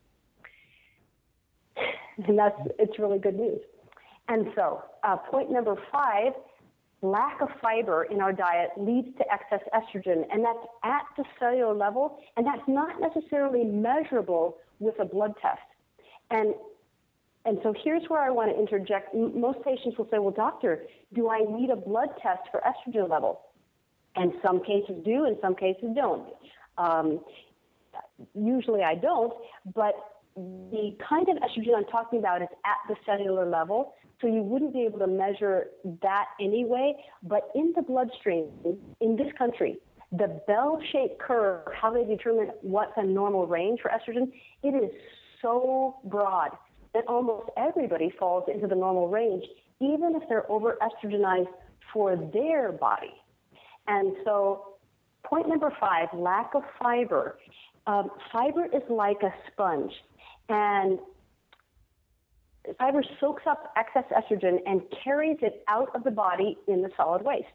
And that's, it's really good news. And so, uh, point number five, lack of fiber in our diet leads to excess estrogen, and that's at the cellular level, and that's not necessarily measurable with a blood test. And and so here's where I want to interject. M- most patients will say, well, doctor, do I need a blood test for estrogen level? And some cases do, and some cases don't. Um, usually I don't, but the kind of estrogen I'm talking about is at the cellular level, so you wouldn't be able to measure that anyway. But in the bloodstream, in this country, the bell-shaped curve, how they determine what's a normal range for estrogen, it is so broad that almost everybody falls into the normal range, even if they're over-estrogenized for their body. And so point number five, lack of fiber. Um, fiber is like a sponge, and fiber soaks up excess estrogen and carries it out of the body in the solid waste.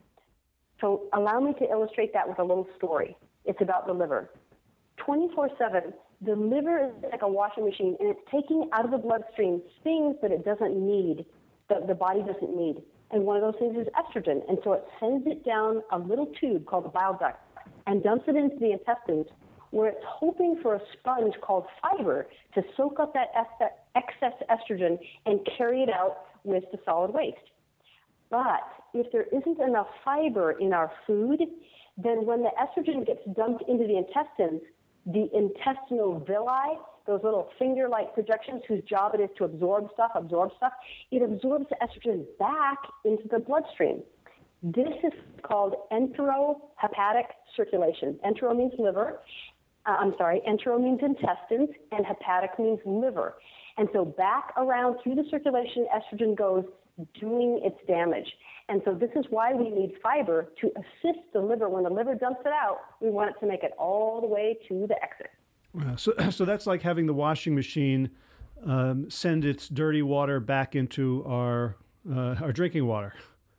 So allow me to illustrate that with a little story. It's about the liver. twenty-four seven, the liver is like a washing machine, and it's taking out of the bloodstream things that it doesn't need, that the body doesn't need. And one of those things is estrogen. And so it sends it down a little tube called the bile duct and dumps it into the intestines, where it's hoping for a sponge called fiber to soak up that excess estrogen and carry it out with the solid waste. But if there isn't enough fiber in our food, then when the estrogen gets dumped into the intestines, the intestinal villi, those little finger-like projections whose job it is to absorb stuff, absorb stuff, it absorbs the estrogen back into the bloodstream. This is called enterohepatic circulation. Entero means liver. Uh, I'm sorry, entero means intestines, and hepatic means liver. And so back around through the circulation, estrogen goes doing its damage. And so this is why we need fiber to assist the liver. When the liver dumps it out, we want it to make it all the way to the exit. Wow. So, so that's like having the washing machine um, send its dirty water back into our uh, our drinking water.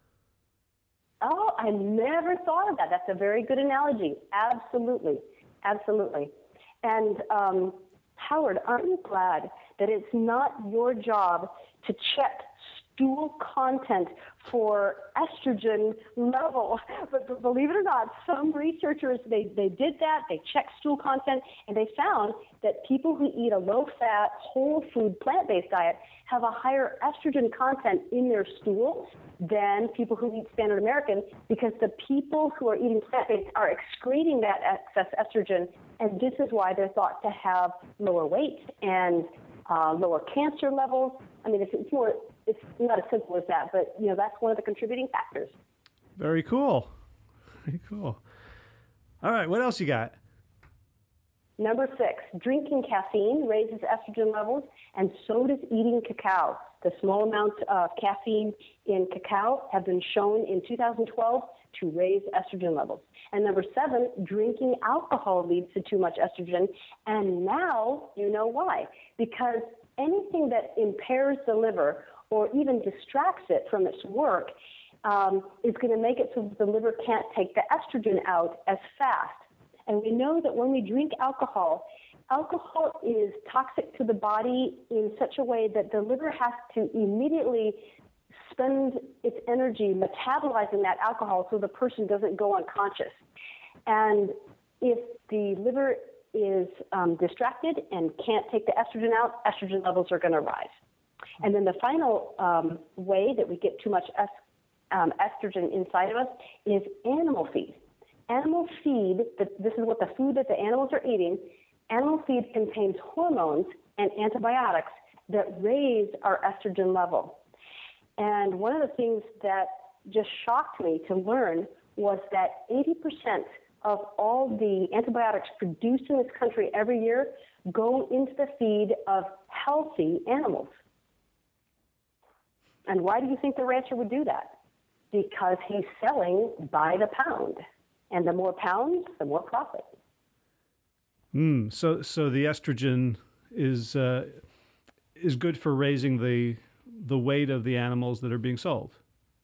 Oh, I never thought of that. That's a very good analogy. Absolutely. Absolutely. And um, Howard, aren't you glad that it's not your job to check stool content for estrogen level? But believe it or not, some researchers, they, they did that. They checked stool content, and they found that people who eat a low-fat, whole-food, plant-based diet have a higher estrogen content in their stool than people who eat standard American, because the people who are eating plant-based are excreting that excess estrogen, and this is why they're thought to have lower weight and uh, lower cancer levels. I mean, it's, it's more, it's not as simple as that, but you know, that's one of the contributing factors. Very cool. Very cool. All right, what else you got? Number six, drinking caffeine raises estrogen levels, and so does eating cacao. The small amounts of caffeine in cacao have been shown in two thousand twelve to raise estrogen levels. And number seven, drinking alcohol leads to too much estrogen, and now you know why. Because anything that impairs the liver or even distracts it from its work um, is going to make it so that the liver can't take the estrogen out as fast. And we know that when we drink alcohol, alcohol is toxic to the body in such a way that the liver has to immediately spend its energy metabolizing that alcohol so the person doesn't go unconscious. And if the liver is um, distracted and can't take the estrogen out, estrogen levels are going to rise. And then the final um, way that we get too much es- um, estrogen inside of us is animal feed. Animal feed, this is what the food that the animals are eating, animal feed contains hormones and antibiotics that raise our estrogen level. And one of the things that just shocked me to learn was that eighty percent of all the antibiotics produced in this country every year go into the feed of healthy animals. And why do you think the rancher would do that? Because he's selling by the pound. And the more pounds, the more profit. Mm, so, so the estrogen is uh, is good for raising the the weight of the animals that are being sold.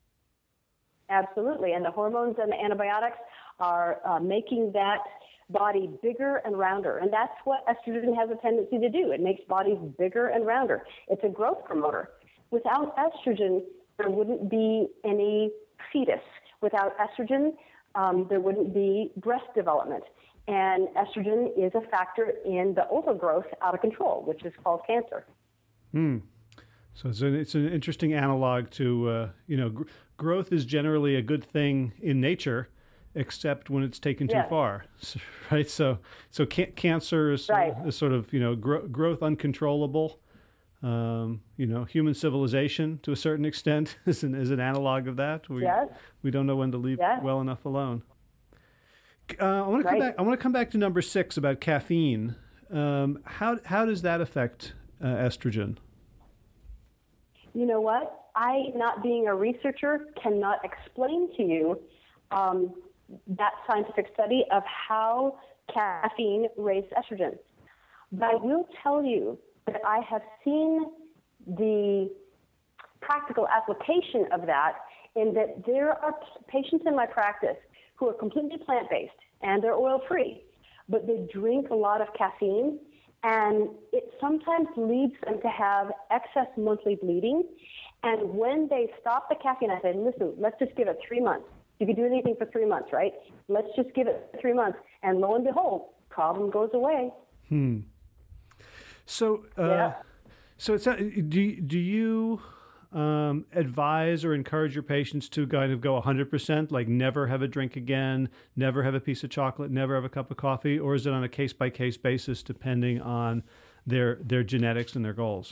Absolutely, and the hormones and the antibiotics are uh, making that body bigger and rounder, and that's what estrogen has a tendency to do. It makes bodies bigger and rounder. It's a growth promoter. Without estrogen, there wouldn't be any fetus. Without estrogen, um, there wouldn't be breast development. And estrogen is a factor in the overgrowth out of control, which is called cancer. Hmm. So it's an, it's an interesting analog to, uh, you know, gr- growth is generally a good thing in nature, except when it's taken too yes. far, right? So so ca- cancer is, right. is sort of, you know, gro- growth uncontrollable. Um, you know, human civilization to a certain extent is an, is an analog of that. We, yes. we don't know when to leave yes. well enough alone. Uh, I want to right. come back. I want to come back to number six about caffeine. Um, how how does that affect uh, estrogen? You know what? I, not being a researcher, cannot explain to you um, that scientific study of how caffeine raised estrogen. But I will tell you that I have seen the practical application of that in that there are patients in my practice who are completely plant-based and they're oil-free, but they drink a lot of caffeine, and it sometimes leads them to have excess monthly bleeding. And when they stop the caffeine, I say, listen, let's just give it three months. You can do anything for three months, right? Let's just give it three months. And lo and behold, problem goes away. Hmm. So, uh, yeah. so it's, do, do you um, advise or encourage your patients to kind of go one hundred percent, like never have a drink again, never have a piece of chocolate, never have a cup of coffee, or is it on a case-by-case basis depending on their their genetics and their goals?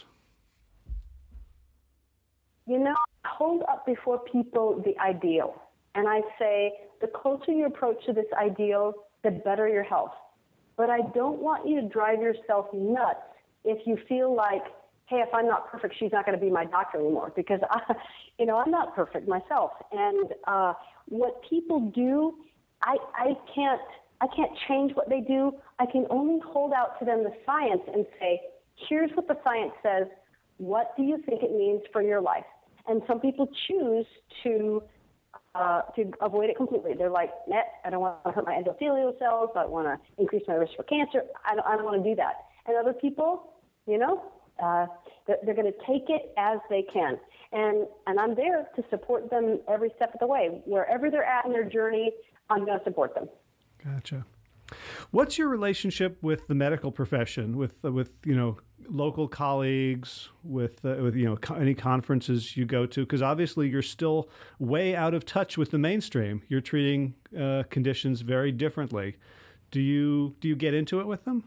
You know, I hold up before people the ideal. And I say, the closer you approach to this ideal, the better your health. But I don't want you to drive yourself nuts if you feel like, hey, if I'm not perfect, she's not going to be my doctor anymore, because I, you know, I'm not perfect myself. And uh, what people do, I, I can't, I can't change what they do. I can only hold out to them the science and say, here's what the science says. What do you think it means for your life? And some people choose to uh, to avoid it completely. They're like, nah, I don't want to hurt my endothelial cells. I don't want to increase my risk for cancer. I don't, I don't want to do that. And other people, you know, uh, they're, they're going to take it as they can. And and I'm there to support them every step of the way. Wherever they're at in their journey, I'm going to support them. Gotcha. What's your relationship with the medical profession, with uh, with you know local colleagues, with uh, with you know co- any conferences you go to? Because obviously you're still way out of touch with the mainstream. You're treating uh, conditions very differently. Do you do you get into it with them?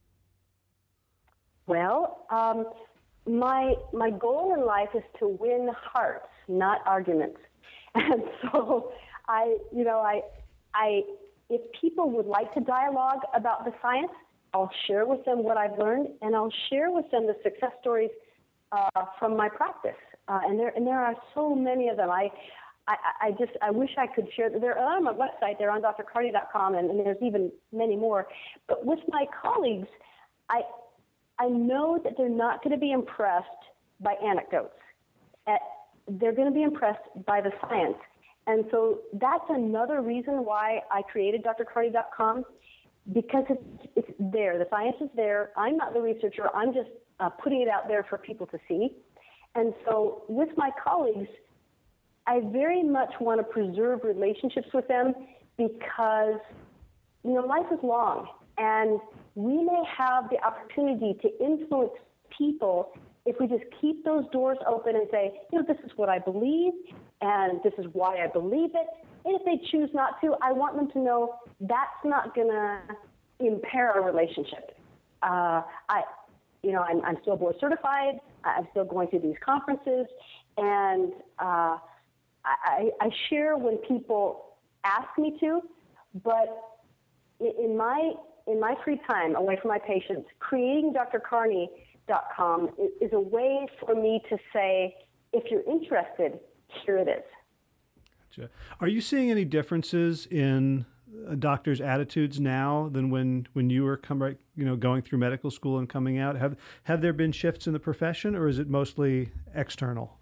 Well, um, my my goal in life is to win hearts, not arguments. And so I, you know, I I. If people would like to dialogue about the science, I'll share with them what I've learned, and I'll share with them the success stories uh, from my practice. Uh, and there and there are so many of them. I, I, I just I wish I could share. They're on my website. They're on D R Carney dot com, and, and there's even many more. But with my colleagues, I I know that they're not going to be impressed by anecdotes. At, they're going to be impressed by the science. And so that's another reason why I created D R Carney dot com, because it's, it's there. The science is there. I'm not the researcher. I'm just uh, putting it out there for people to see. And so with my colleagues, I very much want to preserve relationships with them because, you know, life is long, and we may have the opportunity to influence people if we just keep those doors open and say, you know, this is what I believe, and this is why I believe it. And if they choose not to, I want them to know that's not going to impair our relationship. Uh, I, you know, I'm, I'm still board certified. I'm still going to these conferences, and uh, I, I share when people ask me to. But in my in my free time, away from my patients, creating D R Carney dot com is a way for me to say, if you're interested, here it is. Gotcha. Are you seeing any differences in uh, doctors' attitudes now than when, when you were come right, you know, going through medical school and coming out? Have have there been shifts in the profession, or is it mostly external?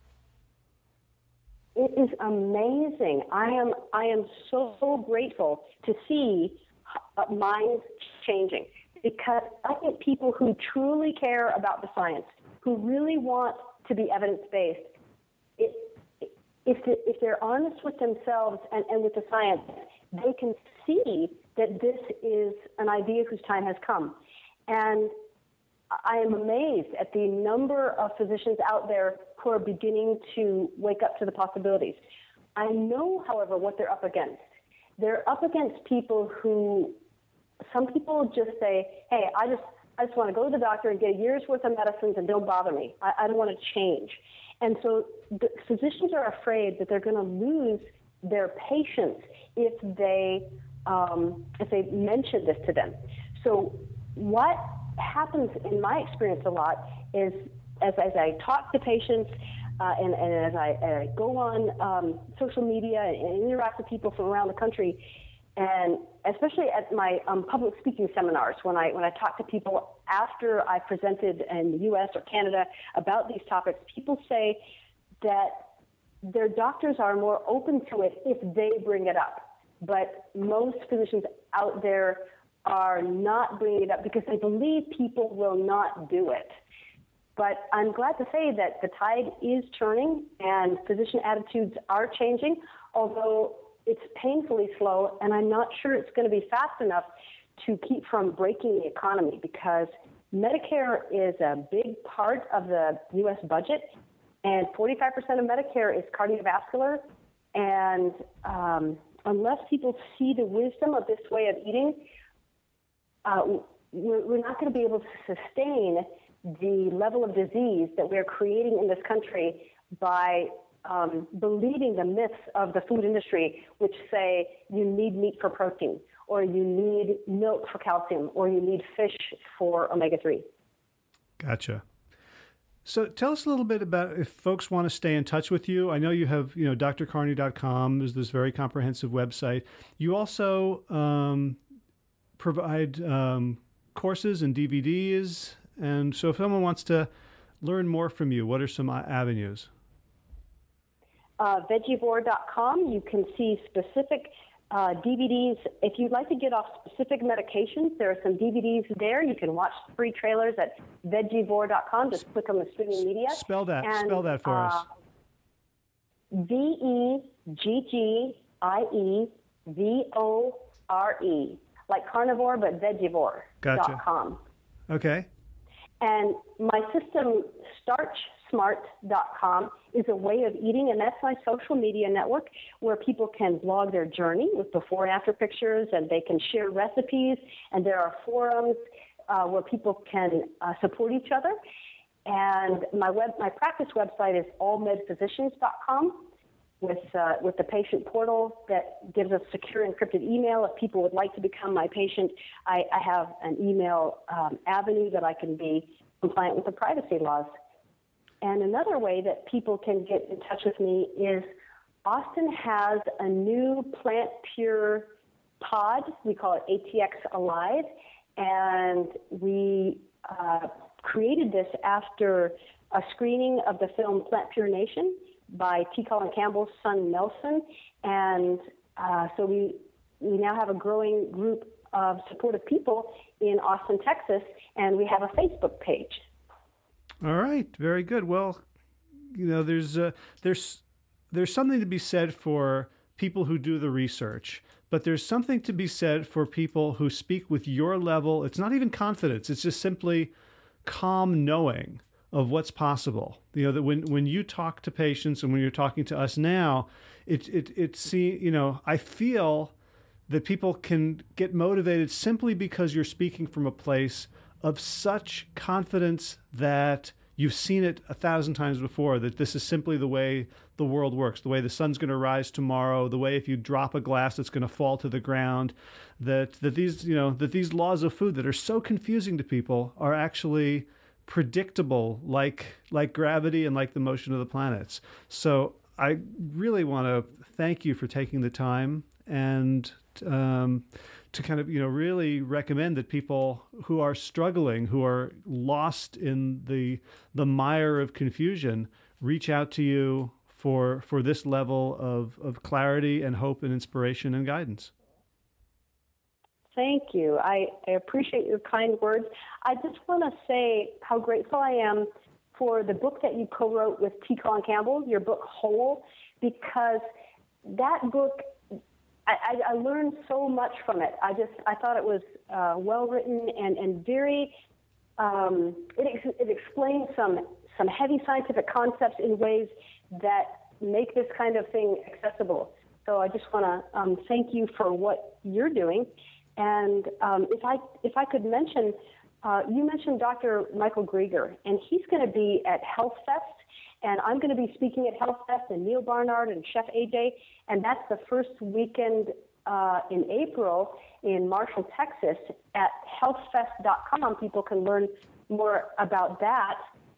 It is amazing. I am I am so grateful to see uh, minds changing, because I think people who truly care about the science, who really want to be evidence-based, it, if, the, if they're honest with themselves and, and with the science, they can see that this is an idea whose time has come. And I am amazed at the number of physicians out there who are beginning to wake up to the possibilities. I know, however, what they're up against. They're up against people who, some people just say, hey, I just I just want to go to the doctor and get a year's worth of medicines and don't bother me. I, I don't want to change. And so the physicians are afraid that they're going to lose their patients if they um, if they mention this to them. So what happens in my experience a lot is as, as I talk to patients uh, and, and as I, as I go on um, social media and, and interact with people from around the country, and especially at my um, public speaking seminars, when I when I talk to people after I presented in the U S or Canada about these topics, people say that their doctors are more open to it if they bring it up. But most physicians out there are not bringing it up because they believe people will not do it. But I'm glad to say that the tide is turning and physician attitudes are changing, although it's painfully slow, and I'm not sure it's going to be fast enough to keep from breaking the economy, because Medicare is a big part of the U S budget, and forty-five percent of Medicare is cardiovascular, and um, unless people see the wisdom of this way of eating, uh, we're, we're not going to be able to sustain the level of disease that we're creating in this country by um, believing the myths of the food industry, which say you need meat for protein, or you need milk for calcium, or you need fish for omega three. Gotcha. So tell us a little bit about if folks want to stay in touch with you. I know you have, you know, D R carney dot com is this very comprehensive website. You also um, provide um, courses and D V Ds. And so if someone wants to learn more from you, what are some avenues? Uh, vegivore dot com, you can see specific uh, D V Ds. If you'd like to get off specific medications, there are some D V Ds there. You can watch free trailers at vegivore dot com. Just click on the streaming media. Spell that. And, Spell that for uh, us. V E G G I E V O R E, like carnivore, but vegivore dot com. Gotcha. Okay. And my system, starch smart dot com, is a way of eating, and that's my social media network where people can blog their journey with before and after pictures, and they can share recipes, and there are forums uh, where people can uh, support each other. And my web, my practice website is all med physicians dot com with uh, with the patient portal that gives us secure encrypted email. If people would like to become my patient, I, I have an email um, avenue that I can be compliant with the privacy laws. And another way that people can get in touch with me is Austin has a new Plant Pure pod. We call it A T X Alive. And we uh, created this after a screening of the film Plant Pure Nation by T. Colin Campbell's son, Nelson. And uh, so we we now have a growing group of supportive people in Austin, Texas, and we have a Facebook page. All right, very good. Well, you know, there's uh, there's there's something to be said for people who do the research, but there's something to be said for people who speak with your level. It's not even confidence; it's just simply calm knowing of what's possible. You know, that when when you talk to patients and when you're talking to us now, it it it see you know I feel that people can get motivated simply because you're speaking from a place of such confidence that you've seen it a thousand times before, that this is simply the way the world works, the way the sun's going to rise tomorrow, the way if you drop a glass it's going to fall to the ground, that that these you know that these laws of food that are so confusing to people are actually predictable, like like gravity and like the motion of the planets. So I really want to thank you for taking the time and um, to kind of, you know, really recommend that people who are struggling, who are lost in the the mire of confusion, reach out to you for for this level of, of clarity and hope and inspiration and guidance. Thank you. I, I appreciate your kind words. I just want to say how grateful I am for the book that you co-wrote with T. Colin Campbell, your book Whole, because that book, I, I learned so much from it. I just, I thought it was uh, well written and, and very, um, it, ex- it explains some, some heavy scientific concepts in ways that make this kind of thing accessible. So I just want to um, thank you for what you're doing. And um, if I if I could mention, uh, you mentioned Doctor Michael Grieger, and he's going to be at Health Fest, and I'm going to be speaking at Health Fest, and Neil Barnard and Chef A J, and that's the first weekend uh, in April in Marshall, Texas, at health fest dot com. People can learn more about that,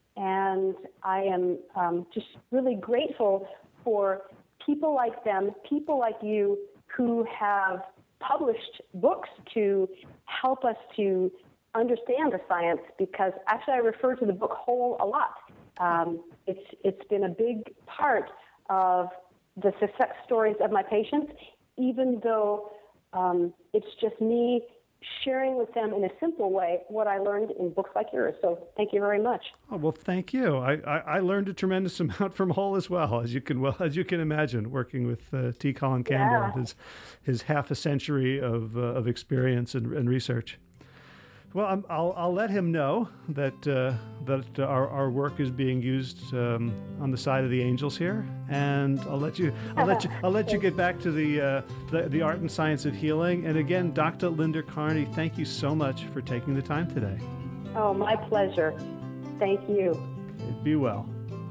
and I am um, just really grateful for people like them, people like you who have published books to help us to understand the science, because actually I refer to the book Whole a lot. Um, it's it's been a big part of the success stories of my patients, even though um, it's just me sharing with them in a simple way what I learned in books like yours. So thank you very much. Oh, well, thank you. I, I, I learned a tremendous amount from Whole as well, as you can well as you can imagine, working with uh, T. Colin Campbell Yeah. and his his half a century of uh, of experience and, and research. Well, I'm, I'll I'll let him know that uh, that our, our work is being used um, on the side of the angels here, and I'll let you I'll let you I'll let you get back to the, uh, the the art and science of healing. And again, Doctor Linda Carney, thank you so much for taking the time today. Oh, my pleasure. Thank you. Be well.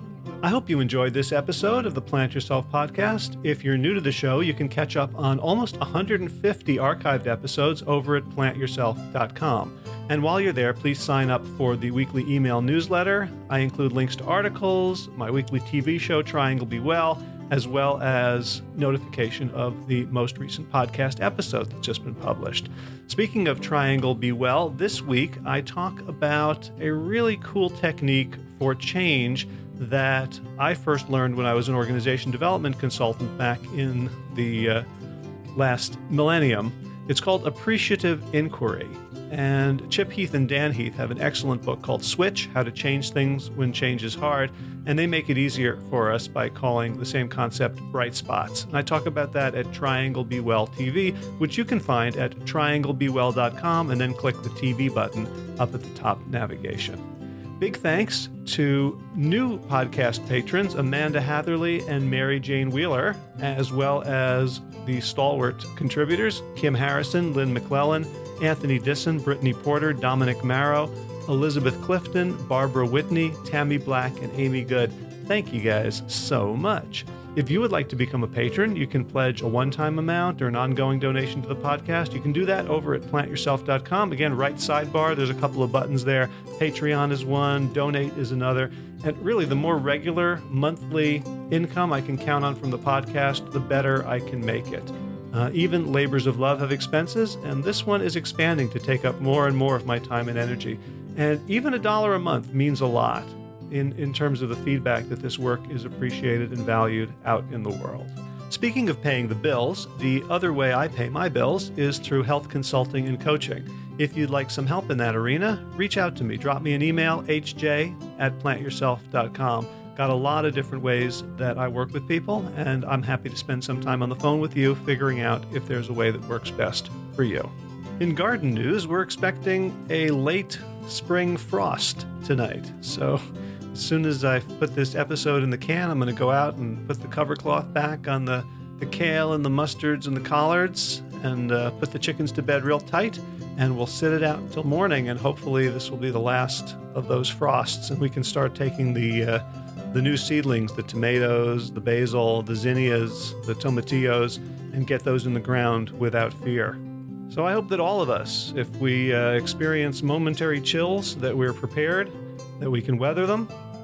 I hope you enjoyed this episode of the Plant Yourself podcast. If you're new to the show, you can catch up on almost one hundred fifty archived episodes over at plant yourself dot com. And while you're there, please sign up for the weekly email newsletter. I include links to articles, my weekly T V show, Triangle Be Well, as well as notification of the most recent podcast episode that's just been published. Speaking of Triangle Be Well, this week I talk about a really cool technique for change that I first learned when I was an organization development consultant back in the uh, last millennium. It's called appreciative inquiry. And Chip Heath and Dan Heath have an excellent book called Switch, How to Change Things When Change is Hard. And they make it easier for us by calling the same concept bright spots. And I talk about that at Triangle Be Well T V, which you can find at triangle be well dot com, and then click the T V button up at the top navigation. Big thanks to new podcast patrons, Amanda Hatherley and Mary Jane Wheeler, as well as the stalwart contributors, Kim Harrison, Lynn McClellan, Anthony Disson, Brittany Porter, Dominic Marrow, Elizabeth Clifton, Barbara Whitney, Tammy Black, and Amy Good. Thank you guys so much. If you would like to become a patron, you can pledge a one-time amount or an ongoing donation to the podcast. You can do that over at plant yourself dot com. Again, right sidebar, there's a couple of buttons there. Patreon is one, donate is another. And really, the more regular monthly income I can count on from the podcast, the better I can make it. Uh, even labors of love have expenses, and this one is expanding to take up more and more of my time and energy. And even a dollar a month means a lot in, in terms of the feedback that this work is appreciated and valued out in the world. Speaking of paying the bills, the other way I pay my bills is through health consulting and coaching. If you'd like some help in that arena, reach out to me. Drop me an email, h j at plant yourself dot com. Got a lot of different ways that I work with people, and I'm happy to spend some time on the phone with you figuring out if there's a way that works best for you. In garden news, we're expecting a late spring frost tonight. So as soon as I put this episode in the can, I'm going to go out and put the cover cloth back on the, the kale and the mustards and the collards and uh, put the chickens to bed real tight, and we'll sit it out until morning, and hopefully this will be the last of those frosts, and we can start taking the uh, the new seedlings, the tomatoes, the basil, the zinnias, the tomatillos, and get those in the ground without fear. So I hope that all of us, if we uh, experience momentary chills, that we're prepared, that we can weather them,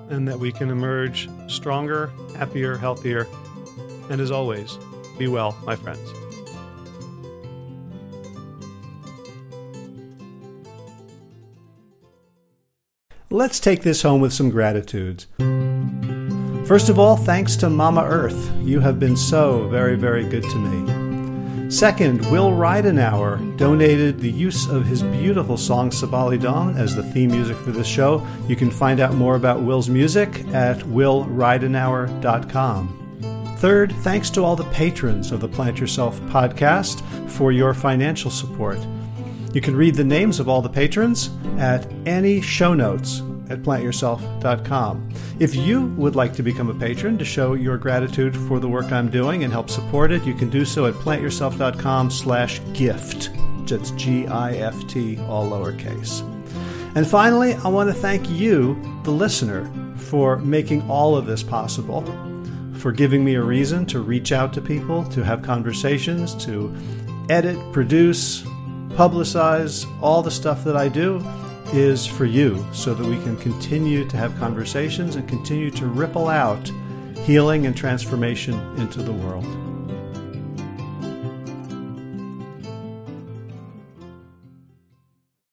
and that we can emerge stronger, happier, healthier. And as always, be well, my friends. Let's take this home with some gratitudes. First of all, thanks to Mama Earth. You have been so very, very good to me. Second, Will Ridenauer donated the use of his beautiful song Sabali Dawn as the theme music for this show. You can find out more about Will's music at will ridenauer dot com. Third, thanks to all the patrons of the Plant Yourself podcast for your financial support. You can read the names of all the patrons at any show notes at plant yourself dot com. If you would like to become a patron to show your gratitude for the work I'm doing and help support it, you can do so at plant yourself dot com slash gift. That's G I F T, all lowercase. And finally, I want to thank you, the listener, for making all of this possible, for giving me a reason to reach out to people, to have conversations, to edit, produce, publicize. All the stuff that I do is for you, so that we can continue to have conversations and continue to ripple out healing and transformation into the world.